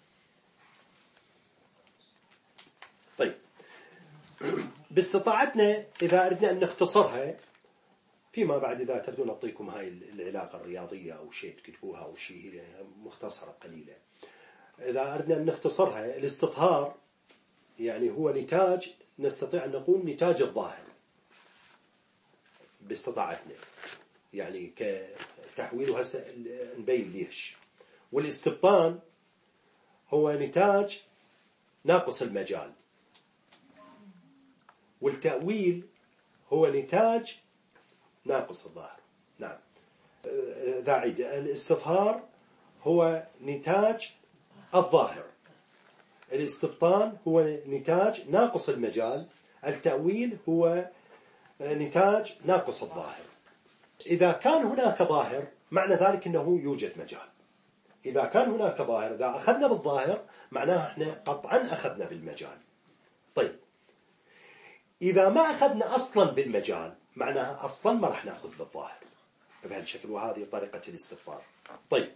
طيب، باستطاعتنا إذا أردنا أن نختصرها فيما بعد، إذا تبدون أعطيكم هاي العلاقة الرياضية أو شيء تكتبوها أو شيء مختصرة قليلة، إذا أردنا أن نختصرها، الاستظهار يعني هو نتاج، نستطيع أن نقول نتاج الظاهر باستطاعتنا، يعني كتحويله هسه نبين ليش. والاستبطان هو نتاج ناقص المجال، والتأويل هو نتاج ناقص الظاهر. نعم، ذا عيد. الاستظهار هو نتاج الظاهر، الاستبطان هو نتاج ناقص المجال، التأويل هو نتاج ناقص الظاهر. إذا كان هناك ظاهر معنى ذلك أنه يوجد مجال. إذا كان هناك ظاهر، إذا أخذنا بالظاهر معناها إحنا قطعا أخذنا بالمجال. طيب، إذا ما أخذنا أصلا بالمجال معناها أصلا ما راح نأخذ بالظاهر بهالشكل، وهذه طريقة الاستبطان. طيب،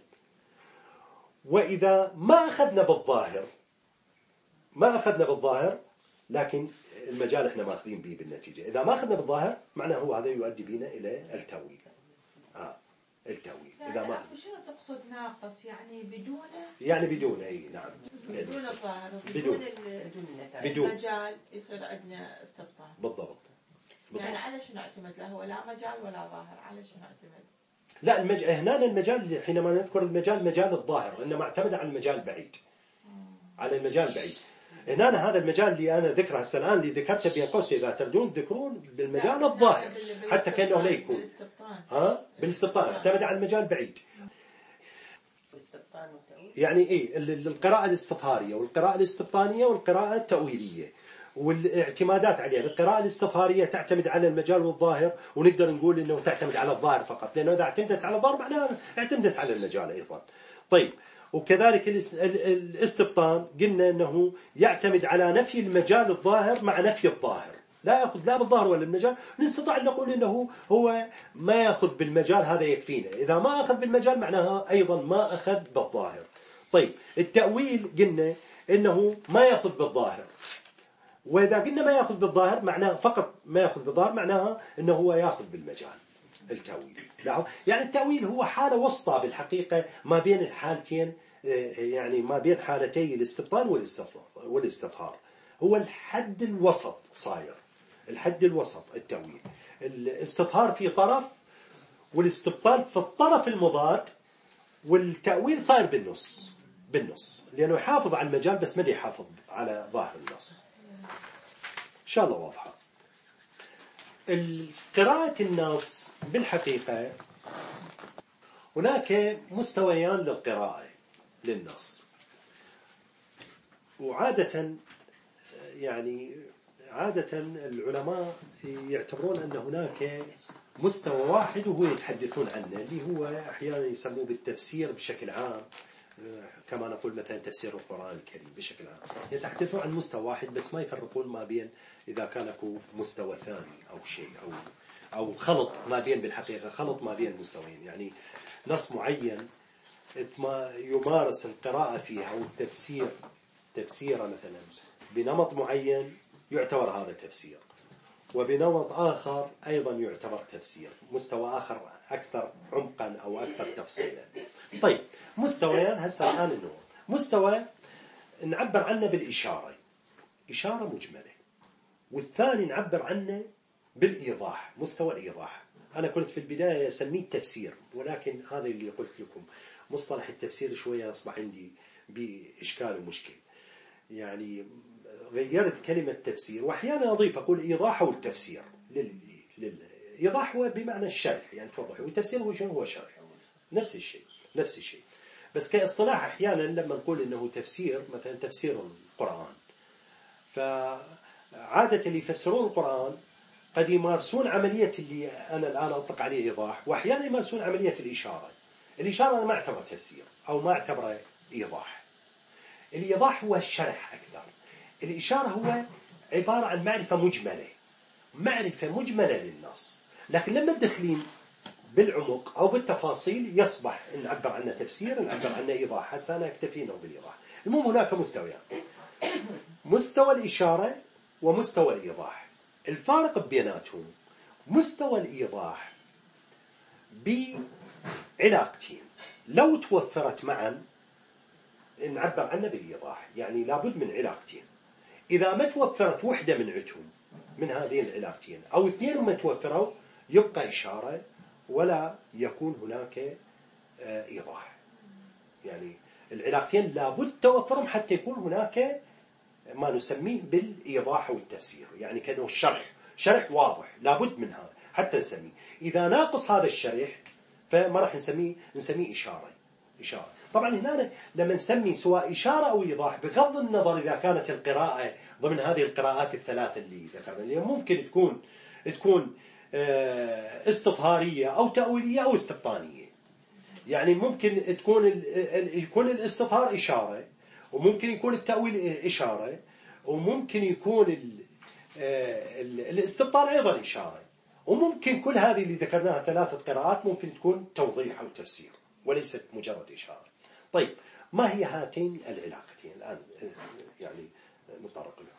وإذا ما أخذنا بالظاهر، ما أخذنا بالظاهر لكن المجال إحنا ماخذين به بالنتيجة، إذا ما أخذنا بالظاهر معناه هو هذا يؤدي بنا إلى التأويل. آه التأويل إذا ما أخذ. شنو تقصد ناقص؟ يعني بدونه؟ يعني بدون أي نعم، بدون الظاهر بدون بدون المجال يصير عندنا استبطان. بالضبط. بالضبط. يعني على شنو نعتمد؟ له هو لا مجال ولا ظاهر، على شنو نعتمد؟ لا، المج... هنا المجال حينما نذكر المجال مجال الظاهر إنما اعتمد على المجال بعيد، على المجال بعيد. هنا هذا المجال اللي أنا ذكره هسه الآن اللي ذكرته بين قوسين، إذا تردون تذكرون بالمجال الظاهر حتى كأنه لا يكون ها بالاستبطان اعتمد على المجال بعيد. يعني إيه القراءة الاستظهارية والقراءة الاستبطانية والقراءة التأويلية والاعتمادات عليها. القراءة الاستظهارية تعتمد على المجال والظاهر، ونقدر نقول إنه تعتمد على الظاهر فقط، لأنه إذا اعتمدت على الظاهر معناها اعتمدت على المجال أيضا. طيب، وكذلك الاستبطان قلنا أنه يعتمد على نفي المجال الظاهر مع نفي الظاهر، لا يأخذ لا بالظاهر ولا المجال. نستطيع أن نقول أنه هو ما يأخذ بالمجال، هذا يكفينا. إذا ما أخذ بالمجال معناها أيضا ما أخذ بالظاهر. طيب، التأويل قلنا أنه ما يأخذ بالظاهر، وإذا قلنا ما يأخذ بالظاهر معناه فقط ما يأخذ بالظاهر معناها أنه هو يأخذ بالمجال. التأويل يعني التأويل هو حالة وسطى بالحقيقة ما بين الحالتين، يعني ما بين حالتي الاستبطان والاستظهار، هو الحد الوسط صاير، الحد الوسط التأويل. الاستظهار في طرف والاستبطان في الطرف المضاد، والتأويل صاير بالنص بالنص لأنه يحافظ على المجال بس ما يحافظ على ظاهر النص. إن شاء الله واضحة. قراءة النص بالحقيقة هناك مستويان للقراءة للنص، وعادة يعني عادة العلماء يعتبرون أن هناك مستوى واحد وهو يتحدثون عنه، اللي هو أحيانا يسموه بالتفسير بشكل عام، كما نقول مثلا تفسير القرآن الكريم بشكل عام. يتحدثون عن مستوى واحد بس ما يفرقون ما بين إذا كان أكو مستوى ثاني أو شيء أو أو خلط ما بين، بالحقيقة خلط ما بين مستويين. يعني نص معين ما يمارس القراءة فيه أو التفسير تفسيره مثلا بنمط معين يعتبر هذا تفسير، وبنمط آخر أيضا يعتبر تفسير، مستوى آخر أكثر عمقا أو أكثر تفصيلا. طيب مستويان هسه الآن إنه مستوى نعبر عنه بالإشارة، إشارة مجملة، والثاني نعبر عنه بالإيضاح، مستوى الإيضاح. أنا كنت في البداية أسميه التفسير، ولكن هذا اللي قلت لكم مصطلح التفسير شوية أصبح عندي بإشكال ومشكل، يعني غيرت كلمة تفسير، وأحيانا أضيف أقول إيضاح والتفسير. للإيضاح هو بمعنى الشرح، يعني توضح، والتفسير هو شنو؟ هو شرح، نفس الشيء نفس الشيء. بس كاصطلاح أحيانا لما نقول إنه تفسير، مثلا تفسير القرآن، فعادة اللي يفسرون القرآن قد يمارسون عملية اللي أنا الآن أطلق عليه إيضاح، وأحيانا يمارسون عملية الإشارة. الإشارة أنا ما أعتبر تفسير أو ما أعتبر إيضاح. الإيضاح هو الشرح أكثر، الإشارة هو عبارة عن معرفة مجملة، معرفة مجملة للنص، لكن لما تدخلين بالعمق أو بالتفاصيل يصبح نعبر عنه تفسير، نعبر عنه إيضاح. هسه أنا أكتفينا بالإيضاح. المهم هناك مستويان، مستوى الإشارة ومستوى الإيضاح. الفارق بيناتهم مستوى الإيضاح بعلاقتين لو توفرت معا نعبر عنه بالإيضاح، يعني لابد من علاقتين. إذا ما توفرت وحدة من عتهم من هذين العلاقتين أو اثنين ما توفروا يبقى إشارة ولا يكون هناك إيضاح. يعني العلاقتين لابد توفرهم حتى يكون هناك ما نسميه بالإيضاح والتفسير، يعني كأنه الشرح، شرح واضح لابد من هذا حتى نسميه. إذا ناقص هذا الشرح فما راح نسميه نسميه إشارة. إشارة طبعا هنا لما نسمي سواء إشارة أو إيضاح بغض النظر إذا كانت القراءة ضمن هذه القراءات الثلاثة اللي ذكرنا، اللي ممكن تكون تكون استظهارية أو تأويلية أو استبطانية. يعني ممكن تكون يكون الاستظهار إشارة، وممكن يكون التأويل إشارة، وممكن يكون الاستبطان أيضا إشارة، وممكن كل هذه اللي ذكرناها ثلاثة قراءات ممكن تكون توضيح أو تفسير وليست مجرد إشارة. طيب ما هي هاتين العلاقتين الآن يعني نطرق لها؟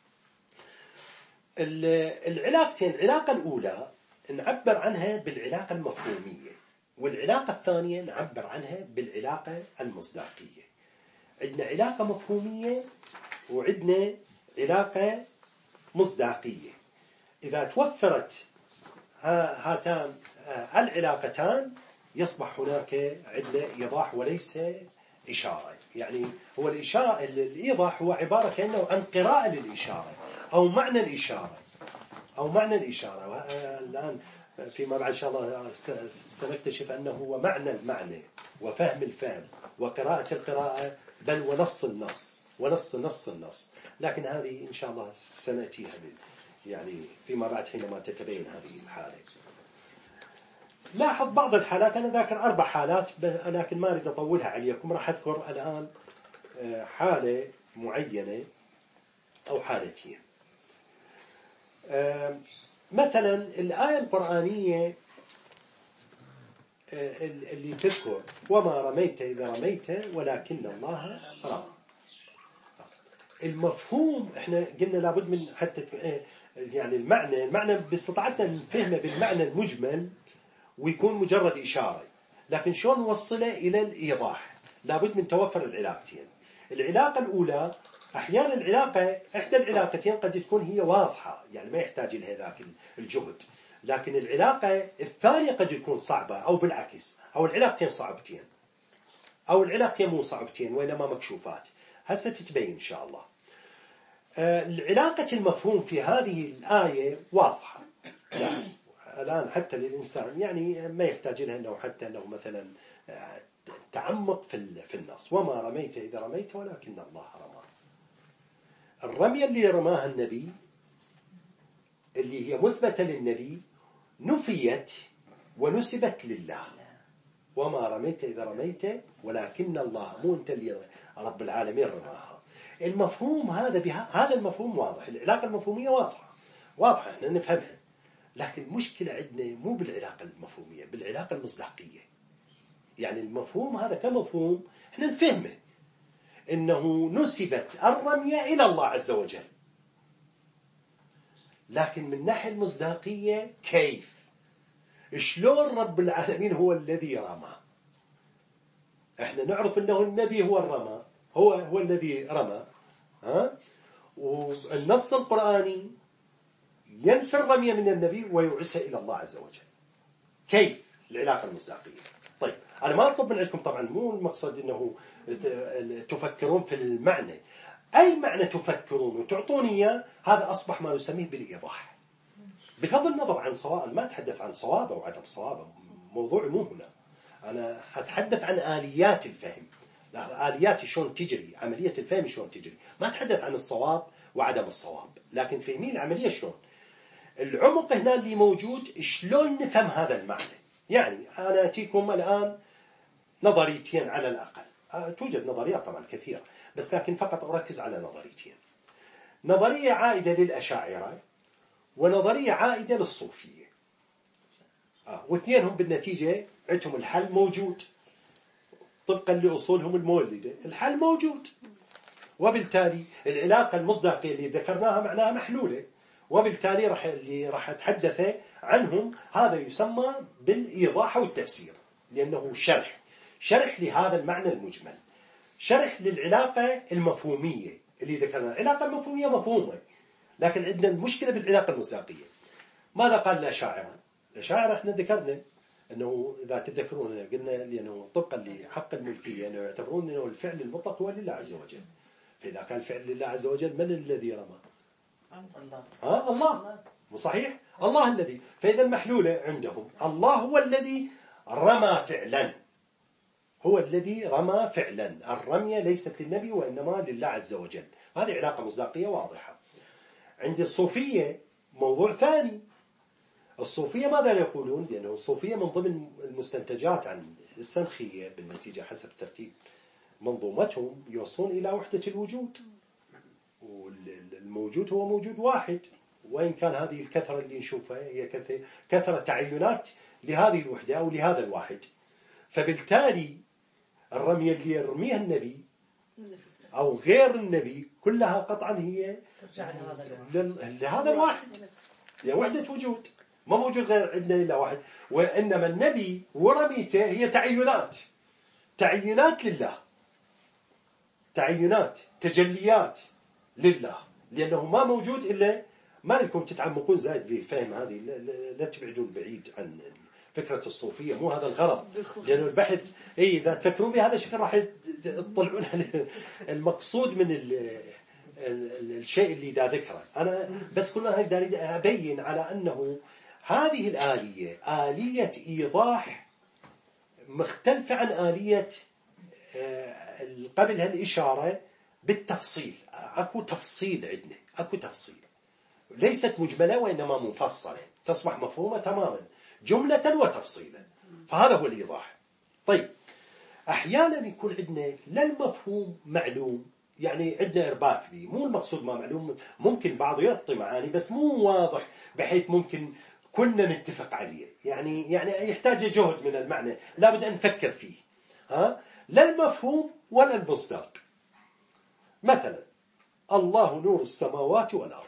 العلاقتين، العلاقة الأولى نعبر عنها بالعلاقة المفهومية، والعلاقة الثانية نعبر عنها بالعلاقة المصداقية. عندنا علاقة مفهومية وعندنا علاقة مصداقية. إذا توفرت هاتان العلاقتان يصبح هناك عندنا إيضاح وليس إشارة. يعني هو الإشارة الإيضاح هو عبارة كأنه عن قراءة للإشارة أو معنى الإشارة أو معنى الإشارة. الآن فيما بعد إن شاء الله سنكتشف أنه هو معنى المعنى وفهم الفهم وقراءة القراءة بل ونص النص ونص نص النص. لكن هذه إن شاء الله سنأتيها يعني فيما بعد حينما تتبين هذه الحالة. لاحظ بعض الحالات، أنا ذاكر أربع حالات لكن ما أريد أطولها عليكم، راح أذكر الآن حالة معينة أو حالتين. مثلا الآية القرآنية اللي تذكر وما رميت إذا رميت ولكن الله رمى، المفهوم احنا قلنا لابد من حتى يعني المعنى المعنى باستطاعتنا نفهمه بالمعنى المجمل ويكون مجرد إشارة، لكن شلون نوصله إلى الإيضاح؟ لابد من توفر العلاقتين. العلاقة الأولى أحيانا العلاقة إحدى العلاقتين قد تكون هي واضحة، يعني ما يحتاج لها ذاك الجهد، لكن العلاقة الثانية قد تكون صعبة أو بالعكس، أو العلاقتين صعبتين أو العلاقتين مو صعبتين وإنما مكشوفات. هسه تتبين إن شاء الله. العلاقة المفهوم في هذه الآية واضحة يعني الآن حتى للإنسان، يعني ما يحتاج لها أنه حتى أنه مثلا تعمق في في النص. وما رميت إذا رميت ولكن الله رمى. الرمية اللي رماها النبي اللي هي مثبتة للنبي نفيت ونسبت لله. وما رميت إذا رميت ولكن الله، مو أنت اللي رب العالمين رماها. المفهوم هذا بها هذا المفهوم واضح، العلاقة المفهومية واضحة واضحة احنا نفهمها، لكن المشكلة عندنا مو بالعلاقة المفهومية، بالعلاقة المصداقية. يعني المفهوم هذا كمفهوم احنا نفهمه، إنه نسبت الرمية إلى الله عز وجل، لكن من الناحية المصداقية كيف؟ شلون رب العالمين هو الذي رمى؟ احنا نعرف انه النبي هو الرمى، هو هو الذي رمى، ها؟ والنص القرآني ينفي الرمية من النبي ويعسها إلى الله عز وجل. كيف العلاقة المصداقية؟ طيب أنا ما أطلب من عندكم طبعا، مو المقصد أنه تفكرون في المعنى، أي معنى تفكرون وتعطوني إياه هذا أصبح ما نسميه بالإيضاح، بغض النظر عن صواب. ما أتحدث عن صوابه وعدم صوابه، موضوعي مو هنا. أنا أتحدث عن آليات الفهم، آليات شلون تجري، عملية الفهم شلون تجري. ما أتحدث عن الصواب وعدم الصواب، لكن فهمين العملية شلون. العمق هنا اللي موجود شلون نفهم هذا المعنى. يعني أنا أتيكم الآن نظريتين على الأقل، توجد نظريات طبعا كثيرة، بس لكن فقط أركز على نظريتين. نظرية عائدة للأشاعرة ونظرية عائدة للصوفية، آه. واثنينهم بالنتيجة عندهم الحل موجود طبقا لأصولهم المولدة، الحل موجود، وبالتالي العلاقة المصداقية اللي ذكرناها معناها محلولة، وبالتالي راح اللي راح أتحدث عنهم هذا يسمى بالإيضاح والتفسير، لأنه شرح شرح لهذا المعنى المجمل، شرح للعلاقة المفهومية اللي ذكرناها. العلاقة المفهومية مفهومة، لكن عندنا المشكلة بالعلاقة المصداقية. ماذا قال الأشاعرة؟ الأشاعرة احنا ذكرنا أنه إذا تذكرون قلنا لأنه طبقا لحق الملكية أنه يعتبرون أنه الفعل المطلق هو لله عز وجل، فإذا كان الفعل لله عز وجل من الذي رمى؟ الله. ها الله، مو صحيح؟ الله الذي، فإذا المحلولة عندهم الله هو الذي رمى فعلا، هو الذي رمى فعلا. الرمية ليست للنبي وإنما لله عز وجل. هذه علاقة مصداقية واضحة. عند الصوفية موضوع ثاني. الصوفية ماذا يقولون؟ لأنه الصوفية من ضمن المستنتجات عن السنخية بالنتيجة حسب ترتيب منظومتهم يوصلون إلى وحدة الوجود، والموجود هو موجود واحد، وإن كان هذه الكثرة اللي نشوفها هي كثرة تعينات لهذه الوحدة أو لهذا الواحد. فبالتالي الرمية اللي يرميها النبي أو غير النبي كلها قطعا هي لهذا الواحد، هي وحدة وجود، ما موجود غير عندنا إلا واحد. وإنما النبي ورميته هي تعينات، تعينات لله، تعينات تجليات لله، لأنه ما موجود إلا. ما لكم تتعمقون زايد بفهم هذه، لا, لا, لا تبعدون بعيد عن فكرة الصوفية، مو هذا الغرض، لأنه البحث إيه إذا تفكرون بهذا الشكل راح تطلعون المقصود من ال ال الشيء اللي دا ذكره. أنا بس كل ما أقدر أبين على أنه هذه الآلية آلية إيضاح مختلفة عن آلية قبل هالإشارة بالتفصيل. أكو تفصيل عندنا، أكو تفصيل ليست مجملة وإنما مفصلة، تصبح مفهومة تماما جملة وتفصيلا. فهذا هو الإيضاح. طيب أحيانا يكون عندنا لا المفهوم معلوم، يعني عندنا إرباك به، مو المقصود ما معلوم، ممكن بعض يعطي معاني بس مو واضح بحيث ممكن كنا نتفق عليه، يعني يعني يحتاج جهد من المعنى، لابد أن نفكر فيه. ها لا المفهوم ولا المصداق. مثلا الله نور السماوات والأرض،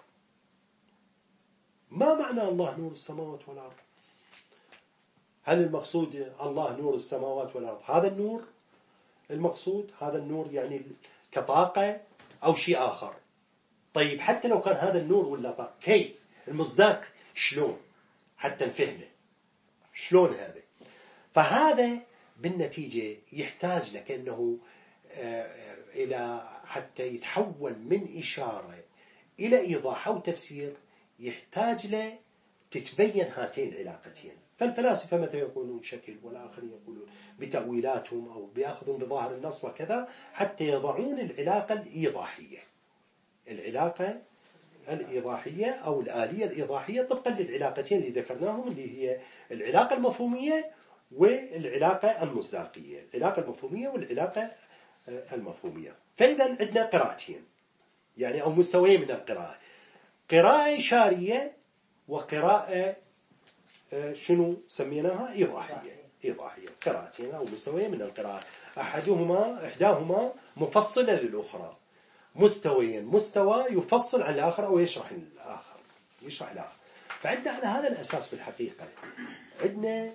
ما معنى الله نور السماوات والأرض؟ هل المقصود الله نور السماوات والأرض هذا النور المقصود؟ هذا النور يعني كطاقة أو شيء آخر؟ طيب حتى لو كان هذا النور ولا طاقة، كيف المصداق؟ شلون حتى نفهمه؟ شلون هذا؟ فهذا بالنتيجة يحتاج لك أنه إلى حتى يتحول من إشارة إلى إيضاح أو تفسير، يحتاج له تتبين هاتين العلاقتين. فالفلاسفة مثلا يقولون شكل، والآخرين يقولون بتأويلاتهم أو بيأخذون بظاهر النص وكذا حتى يضعون العلاقة الإيضاحية، العلاقة الإيضاحية أو الآلية الإيضاحية طبقا للعلاقتين اللي ذكرناهم، اللي هي العلاقة المفهومية والعلاقة المصداقية، العلاقة المفهومية والعلاقة المفهومية. فإذا عندنا قراءتين يعني أو مستويين من القراءة، قراءة إشارية وقراءة شنو سميناها إيضاحية. إيضاحية، قراءتين أو مستويين من القراءة، أحدهما إحداهما مفصلة للأخرى، مستويين، مستوى يفصل عن الآخر أو يشرح الآخر يشرح الآخر. فعندنا على هذا الأساس في الحقيقة عندنا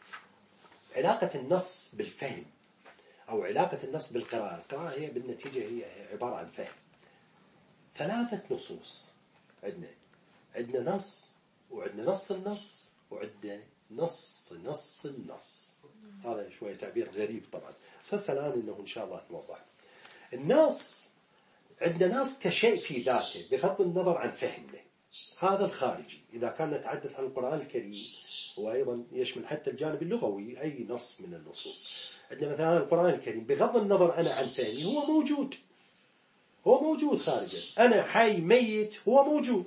علاقة النص بالفهم أو علاقة النص بالقراءة. القراءة هي بالنتيجة هي عبارة عن فهم. ثلاثة نصوص عندنا عندنا نص، وعندنا نص النص، وعندنا نص نص النص. هذا شوية تعبير غريب طبعا، أساسا الآن إنه إن شاء الله نوضح. النص عندنا نص كشيء في ذاته بغض النظر عن فهمه، هذا الخارجي. إذا كان نتحدث عن القرآن الكريم وأيضا يشمل حتى الجانب اللغوي، أي نص من النصوص. عندنا مثلا القرآن الكريم بغض النظر أنا عن فهمي هو موجود، هو موجود خارجا. أنا حي ميت هو موجود.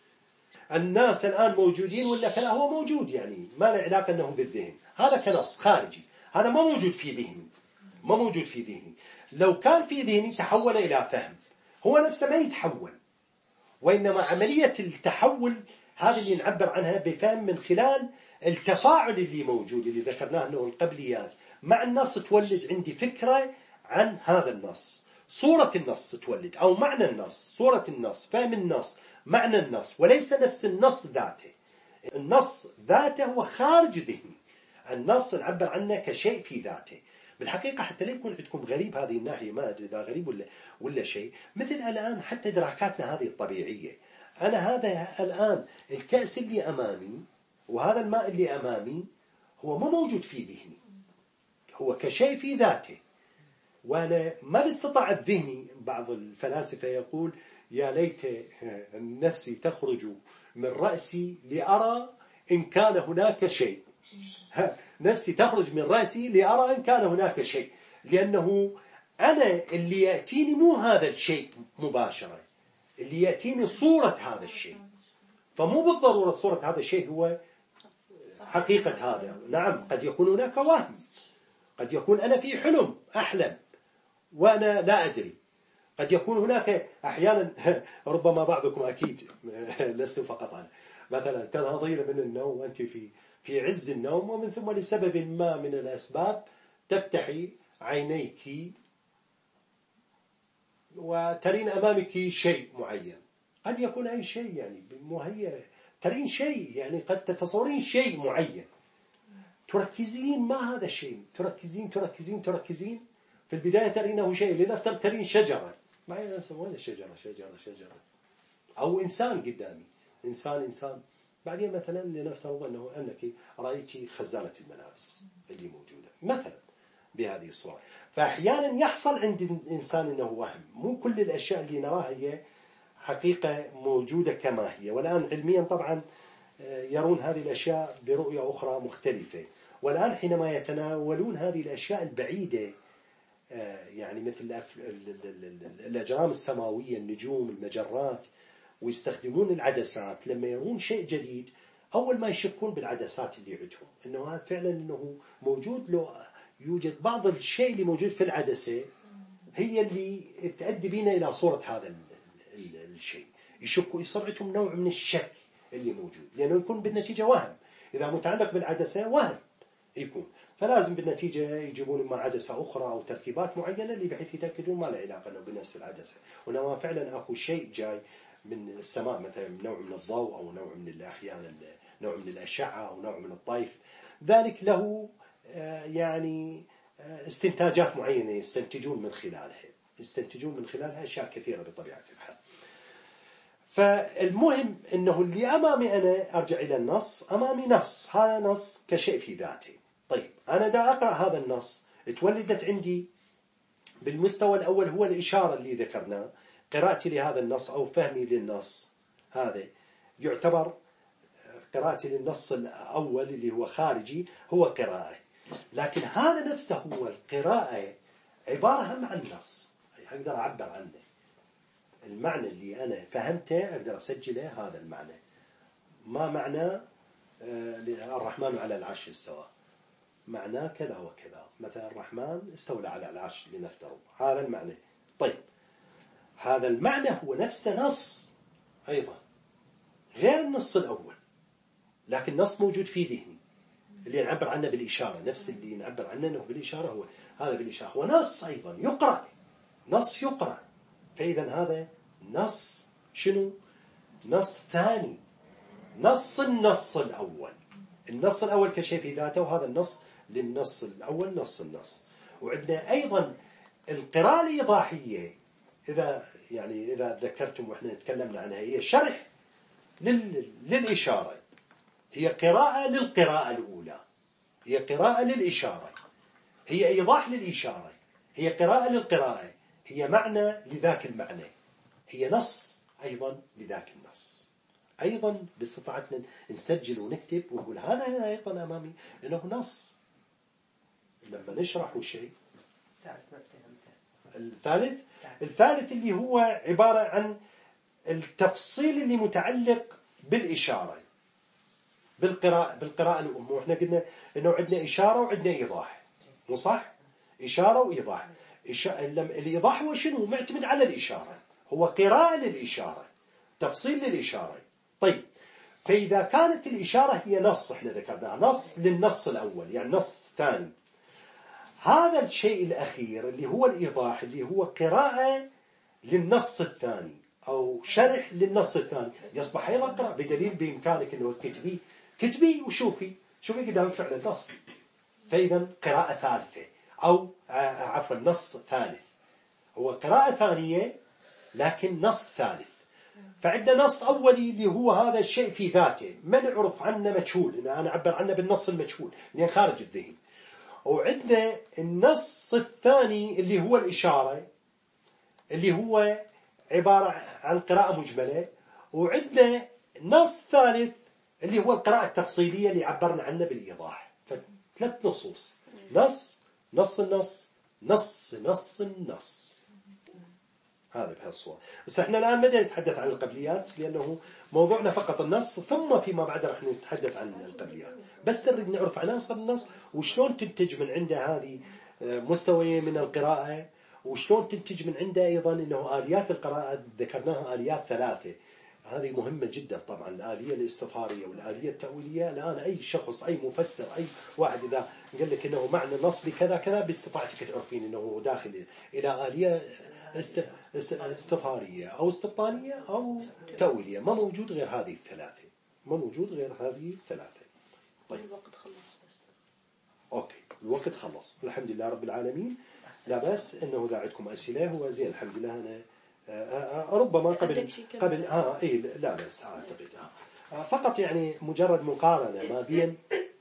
الناس الآن موجودين ولا فلا، هو موجود، يعني ما له علاقة أنه بالذهن. هذا كنص خارجي، هذا ما موجود في ذهني، ما موجود في ذهني. لو كان في ذهني تحول إلى فهم، هو نفسه ما يتحول، وإنما عملية التحول هذه اللي نعبر عنها بفهم من خلال التفاعل اللي موجود، اللي ذكرناه أنه القبليات مع النص تولد عندي فكرة عن هذا النص، صورة النص تولد، أو معنى النص، صورة النص، فهم النص، معنى النص، وليس نفس النص ذاته. النص ذاته هو خارج ذهني، النص نعبر عنه كشيء في ذاته. بالحقيقة حتى لا يكون عندكم غريب هذه الناحية، ما أدري إذا غريب ولا ولا شيء، مثل الآن حتى إدراكاتنا هذه الطبيعية. أنا هذا الآن الكأس اللي أمامي وهذا الماء اللي أمامي هو ما موجود في ذهني، هو كشيء في ذاته، وأنا ما باستطاع الذهني. بعض الفلاسفة يقول يا ليت نفسي تخرج من رأسي لأرى إن كان هناك شيء. نفسي تخرج من رأسي لأرى إن كان هناك شيء، لأنه أنا اللي يأتيني مو هذا الشيء مباشرة، اللي يأتيني صورة هذا الشيء. فمو بالضرورة صورة هذا الشيء هو حقيقة هذا. نعم، قد يكون هناك وهم، قد يكون أنا في حلم أحلم وأنا لا أدري. قد يكون هناك أحيانا ربما بعضكم أكيد لست فقط أنا، مثلا تنهضين من النوم وأنت في في عز النوم، ومن ثم لسبب ما من الأسباب تفتحي عينيك وترين أمامك شيء معين. قد يكون أي شيء، يعني مهيأ ترين شيء، يعني قد تتصورين شيء معين، تركزين ما هذا الشيء، تركزين تركزين تركزين في البداية ترينه شيء، لنفترض ترين شجرة، ما ينسى وين الشجرة، شجرة شجرة أو إنسان قدامي، إنسان إنسان. بعدين مثلا لنفترض أنه أنك رأيتي خزانة الملابس اللي موجودة مثلا بهذه الصورة. فأحيانا يحصل عند الإنسان أنه وهم، مو كل الأشياء اللي نراها هي حقيقة موجودة كما هي. والآن علميا طبعا يرون هذه الأشياء برؤية أخرى مختلفة. والآن حينما يتناولون هذه الأشياء البعيدة، يعني مثل الأجرام السماوية، النجوم، المجرات، ويستخدمون العدسات، لما يرون شيء جديد أول ما يشكون بالعدسات اللي عندهم إنه هذا فعلا إنه موجود، لو يوجد بعض الشيء اللي موجود في العدسة هي اللي تؤدي بنا إلى صورة هذا الشيء. يشكوا، يصير عندهم نوع من الشك اللي موجود، لأنه يكون بالنتيجة وهم. إذا متعلق بالعدسة وهم يكون، فلازم بالنتيجة يجيبون مع عدسة أخرى أو تركيبات معينة اللي بحيث يتأكدون ما له علاقة بنفس العدسة، وإنما فعلا أكو شيء جاي من السماء، مثلا نوع من الضوء أو نوع من الأحيان نوع من الأشعة أو نوع من الطيف. ذلك له يعني استنتاجات معينة يستنتجون من خلالها يستنتجون من خلالها أشياء كثيرة بطبيعة الحال. فالمهم أنه اللي أمامي أنا أرجع إلى النص، أمامي نص، هذا نص كشيء في ذاته. طيب أنا دا أقرأ هذا النص، اتولدت عندي بالمستوى الأول هو الإشارة اللي ذكرناه، قراءتي لهذا النص أو فهمي للنص، هذا يعتبر قراءتي للنص الأول اللي هو خارجي، هو قراءة. لكن هذا نفسه هو القراءة عبارة هم عن نص، أقدر أعبر عنه. المعنى اللي أنا فهمته أقدر أسجله، هذا المعنى. ما معنى الرحمن على العرش استوى؟ معناه كذا وكذا، مثلا الرحمن استولى على العرش لنفترض، هذا المعنى. طيب هذا المعنى هو نفسه نص أيضا غير النص الأول، لكن نص موجود في ذهني. اللي نعبر عنه بالإشارة، نفس اللي نعبر عنه أنه بالإشارة هو هذا بالإشارة. ونص أيضا يقرأ، نص يقرأ، فإذا هذا نص شنو؟ نص ثاني، نص النص الأول. النص الأول كشيء في ذاته، وهذا النص للنص الأول نص النص. وعندنا أيضا القراءة الإيضاحية، إذا يعني إذا ذكرتم وإحنا تكلمنا عنها، هي شرح لل... للإشارة، هي قراءة للقراءة الأولى، هي قراءة للإشارة، هي إيضاح للإشارة، هي قراءة للقراءة، هي معنى لذاك المعنى، هي نص أيضا لذاك النص. أيضا باستطاعتنا نسجل ونكتب ونقول هذا أيضا أمامي إنه نص. لما نشرح شيء. الثالث الثالث اللي هو عبارة عن التفصيل اللي متعلق بالإشارة، بالقراءة بالقراءة الأم. وإحنا قلنا إنه عندنا إشارة وعندنا إيضاح، مو صح؟ إشارة وإيضاح. إشا... الإيضاح هو شنو؟ معتمد على الإشارة، هو قراءة للإشارة، تفصيل للإشارة. طيب، فإذا كانت الإشارة هي نص، إحنا ذكرناها نص للنص الأول، يعني نص ثاني، هذا الشيء الأخير اللي هو الإيضاح، اللي هو قراءة للنص الثاني أو شرح للنص الثاني، يصبح أيضا قراءة، بدليل بإمكانك أنه كتبي كتبي وشوفي شوفي قدامك فعلا النص. فإذا قراءة ثالثة أو عفوا نص ثالث، هو قراءة ثانية لكن نص ثالث. فعندنا نص أولي اللي هو هذا الشيء في ذاته ما نعرف عنه مجهول، أنا أعبر عنه بالنص المجهول لأن خارج الذهن. وعندنا النص الثاني اللي هو الإشارة، اللي هو عبارة عن قراءة مجملة. وعندنا نص ثالث اللي هو القراءة التفصيلية اللي عبرنا عنه بالإيضاح. فثلاث نصوص، نص نص النص نص نص النص. هذا بهالصورة. بس احنا الآن بدنا نتحدث عن القبليات لأنه موضوعنا فقط النص، ثم فيما بعد رح نتحدث عن القبليات. بس نريد نعرف عناصر النص وشلون تنتج من عنده هذه مستوى من القراءة، وشلون تنتج من عنده أيضا أنه آليات القراءة ذكرناها آليات ثلاثة. هذه مهمة جدا طبعا، الآلية الاستظهارية والآلية التأويلية. الآن أي شخص أي مفسر أي واحد إذا قال لك أنه معنى النص بكذا كذا باستطاعتك تعرفين أنه داخل إلى آلية استظهارية أو استبطانية أو تأويلية. ما موجود غير هذه الثلاثة، ما موجود غير هذه الثلاثة. طيب الوقت خلص بس. أوكي الوقت خلص، الحمد لله رب العالمين. لا بس إنه إذا عندكم أسئلة هو زين الحمد لله. أنا ربما قبل قبل آه إيه لا بس أعتقد آه فقط يعني مجرد مقارنة ما بين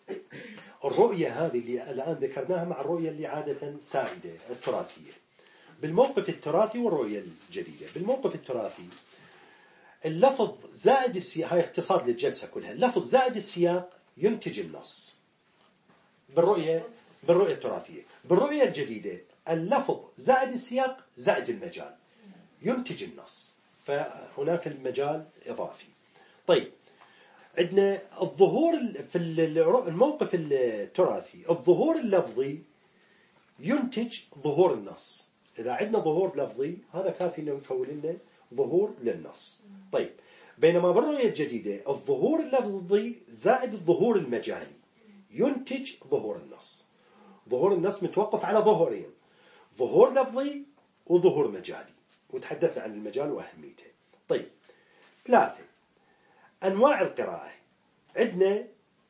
الرؤية هذه اللي الآن ذكرناها مع الرؤية اللي عادة سائدة التراثية. بالموقف التراثي والرؤية الجديدة. بالموقف التراثي اللفظ زائد السياق، هاي اختصار للجلسة كلها، اللفظ زائد السياق ينتج النص. بالرؤية بالرؤية التراثية. بالرؤية الجديدة اللفظ زائد السياق زائد المجال ينتج النص، فهناك المجال إضافي. طيب عندنا الظهور في الموقف التراثي، الظهور اللفظي ينتج ظهور النص. إذا عندنا ظهور لفظي هذا كافي إنه يكون لنا ظهور للنص. طيب بينما بالرؤية الجديدة الظهور اللفظي زائد الظهور المجالي ينتج ظهور النص. ظهور النص متوقف على ظهورين، ظهور لفظي وظهور مجالي، وتحدثنا عن المجال وأهميته. طيب ثلاثة أنواع القراءة. عندنا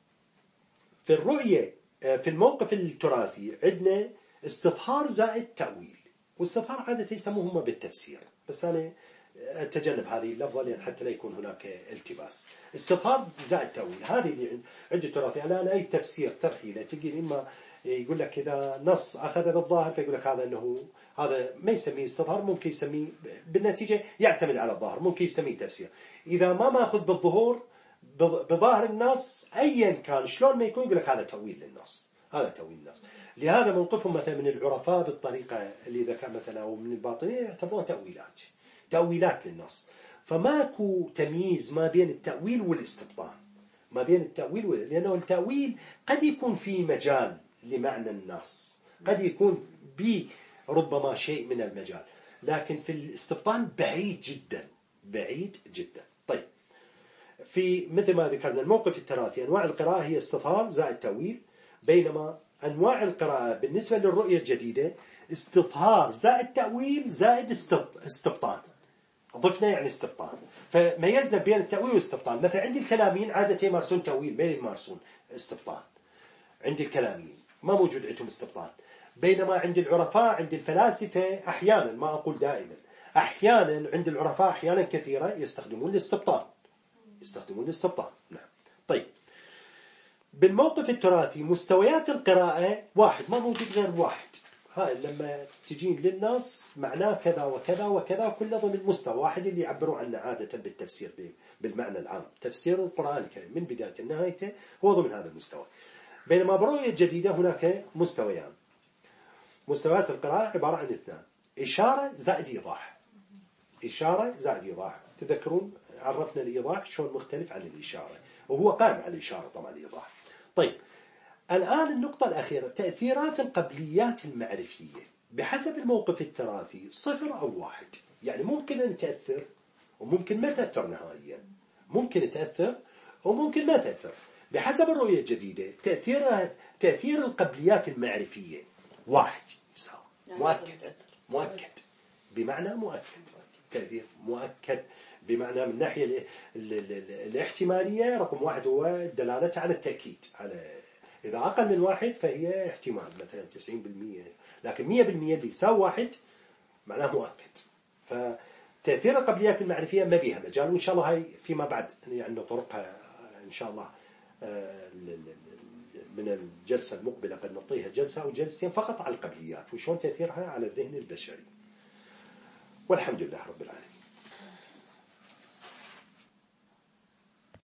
في الرؤية في الموقف التراثي عندنا استظهار زائد تأويل، واستظهار عادة يسموهما بالتفسير، بس أنا أتجنب هذه اللفظة لأن حتى لا يكون هناك التباس. استظهار زائد تأويل هذه اللي عند التراثي. الآن أي تفسير ترحيله تجي إما يقول لك إذا نص أخذ بالظاهر فيقول لك هذا أنه هذا ما يسميه استظهار، ممكن يسميه بالنتيجة يعتمد على الظاهر، ممكن يسميه تفسير. إذا ما ماخذ بالظهور بظاهر النص أيا كان شلون ما يكون يقول لك هذا تأويل للنص، هذا تأويل النص. لهذا موقفهم مثلا من العرفاء بالطريقة اللي ذكر مثلا أو من الباطنية يعتبرون تأويلات تأويلات للنص. فماكو تمييز ما بين التأويل والاستبطان، ما بين التأويل وال... لأنه التأويل قد يكون في مجال لمعنى النص، قد يكون به ربما شيء من المجال، لكن في الاستبطان بعيد جدا بعيد جدا. طيب في مثل ما ذكرنا الموقف التراثي أنواع القراءة هي استظهار زائد تأويل، بينما أنواع القراءة بالنسبة للرؤية الجديدة استظهار زائد تأويل زائد استبطان. ضفنا يعني استبطان، فميزنا بين التأويل والاستبطان. مثلا عندي الكلاميين عادة يمارسون تأويل ما يمارسون استبطان. عندي الكلاميين ما موجود عندهم استبطان، بينما عند العرفاء عند الفلاسفة أحيانا، ما أقول دائما، أحيانا عند العرفاء أحيانا كثيرة يستخدمون الاستبطان يستخدمون الاستبطان. نعم. طيب، بالموقف التراثي مستويات القراءة واحد، ما موجود غير واحد. هاي لما تجين للناس معناه كذا وكذا وكذا، كله ضمن مستوى واحد اللي يعبروا عنه عادة بالتفسير بالمعنى العام. تفسير القرآن الكريم من بداية لنهايته هو ضمن هذا المستوى. بينما برؤية جديدة هناك مستويان. مستويات القراءة عبارة عن اثنان: إشارة زائد إيضاح. إشارة زائد إيضاح. تذكرون عرفنا الإيضاح شلون مختلف عن الإشارة، وهو قائم على الإشارة طبعا الإيضاح. طيب، الآن النقطة الأخيرة: تأثيرات القبليات المعرفية بحسب الموقف التراثي صفر أو واحد. يعني ممكن أن تأثر وممكن ما تأثر نهائيا، ممكن تأثر وممكن ما تأثر. بحسب الرؤية الجديدة تأثير تأثير القبليات المعرفية واحد يساوي مؤكد. مؤكد بمعنى مؤكد، تأثير مؤكد بمعنى من ناحية الاحتمالية رقم واحد هو دلالته على التأكيد. على إذا أقل من واحد فهي احتمال مثلا تسعين بالمئة، لكن مئة بالمئة اللي يساوي واحد معناه مؤكد. فتأثير القبليات المعرفية ما بيها مجال، وإن شاء الله هاي فيما بعد يعني طرقها إن شاء الله من الجلسة المقبلة قد نعطيها جلسة أو جلستين فقط على القبليات وشون تأثيرها على الذهن البشري. والحمد لله رب العالمين.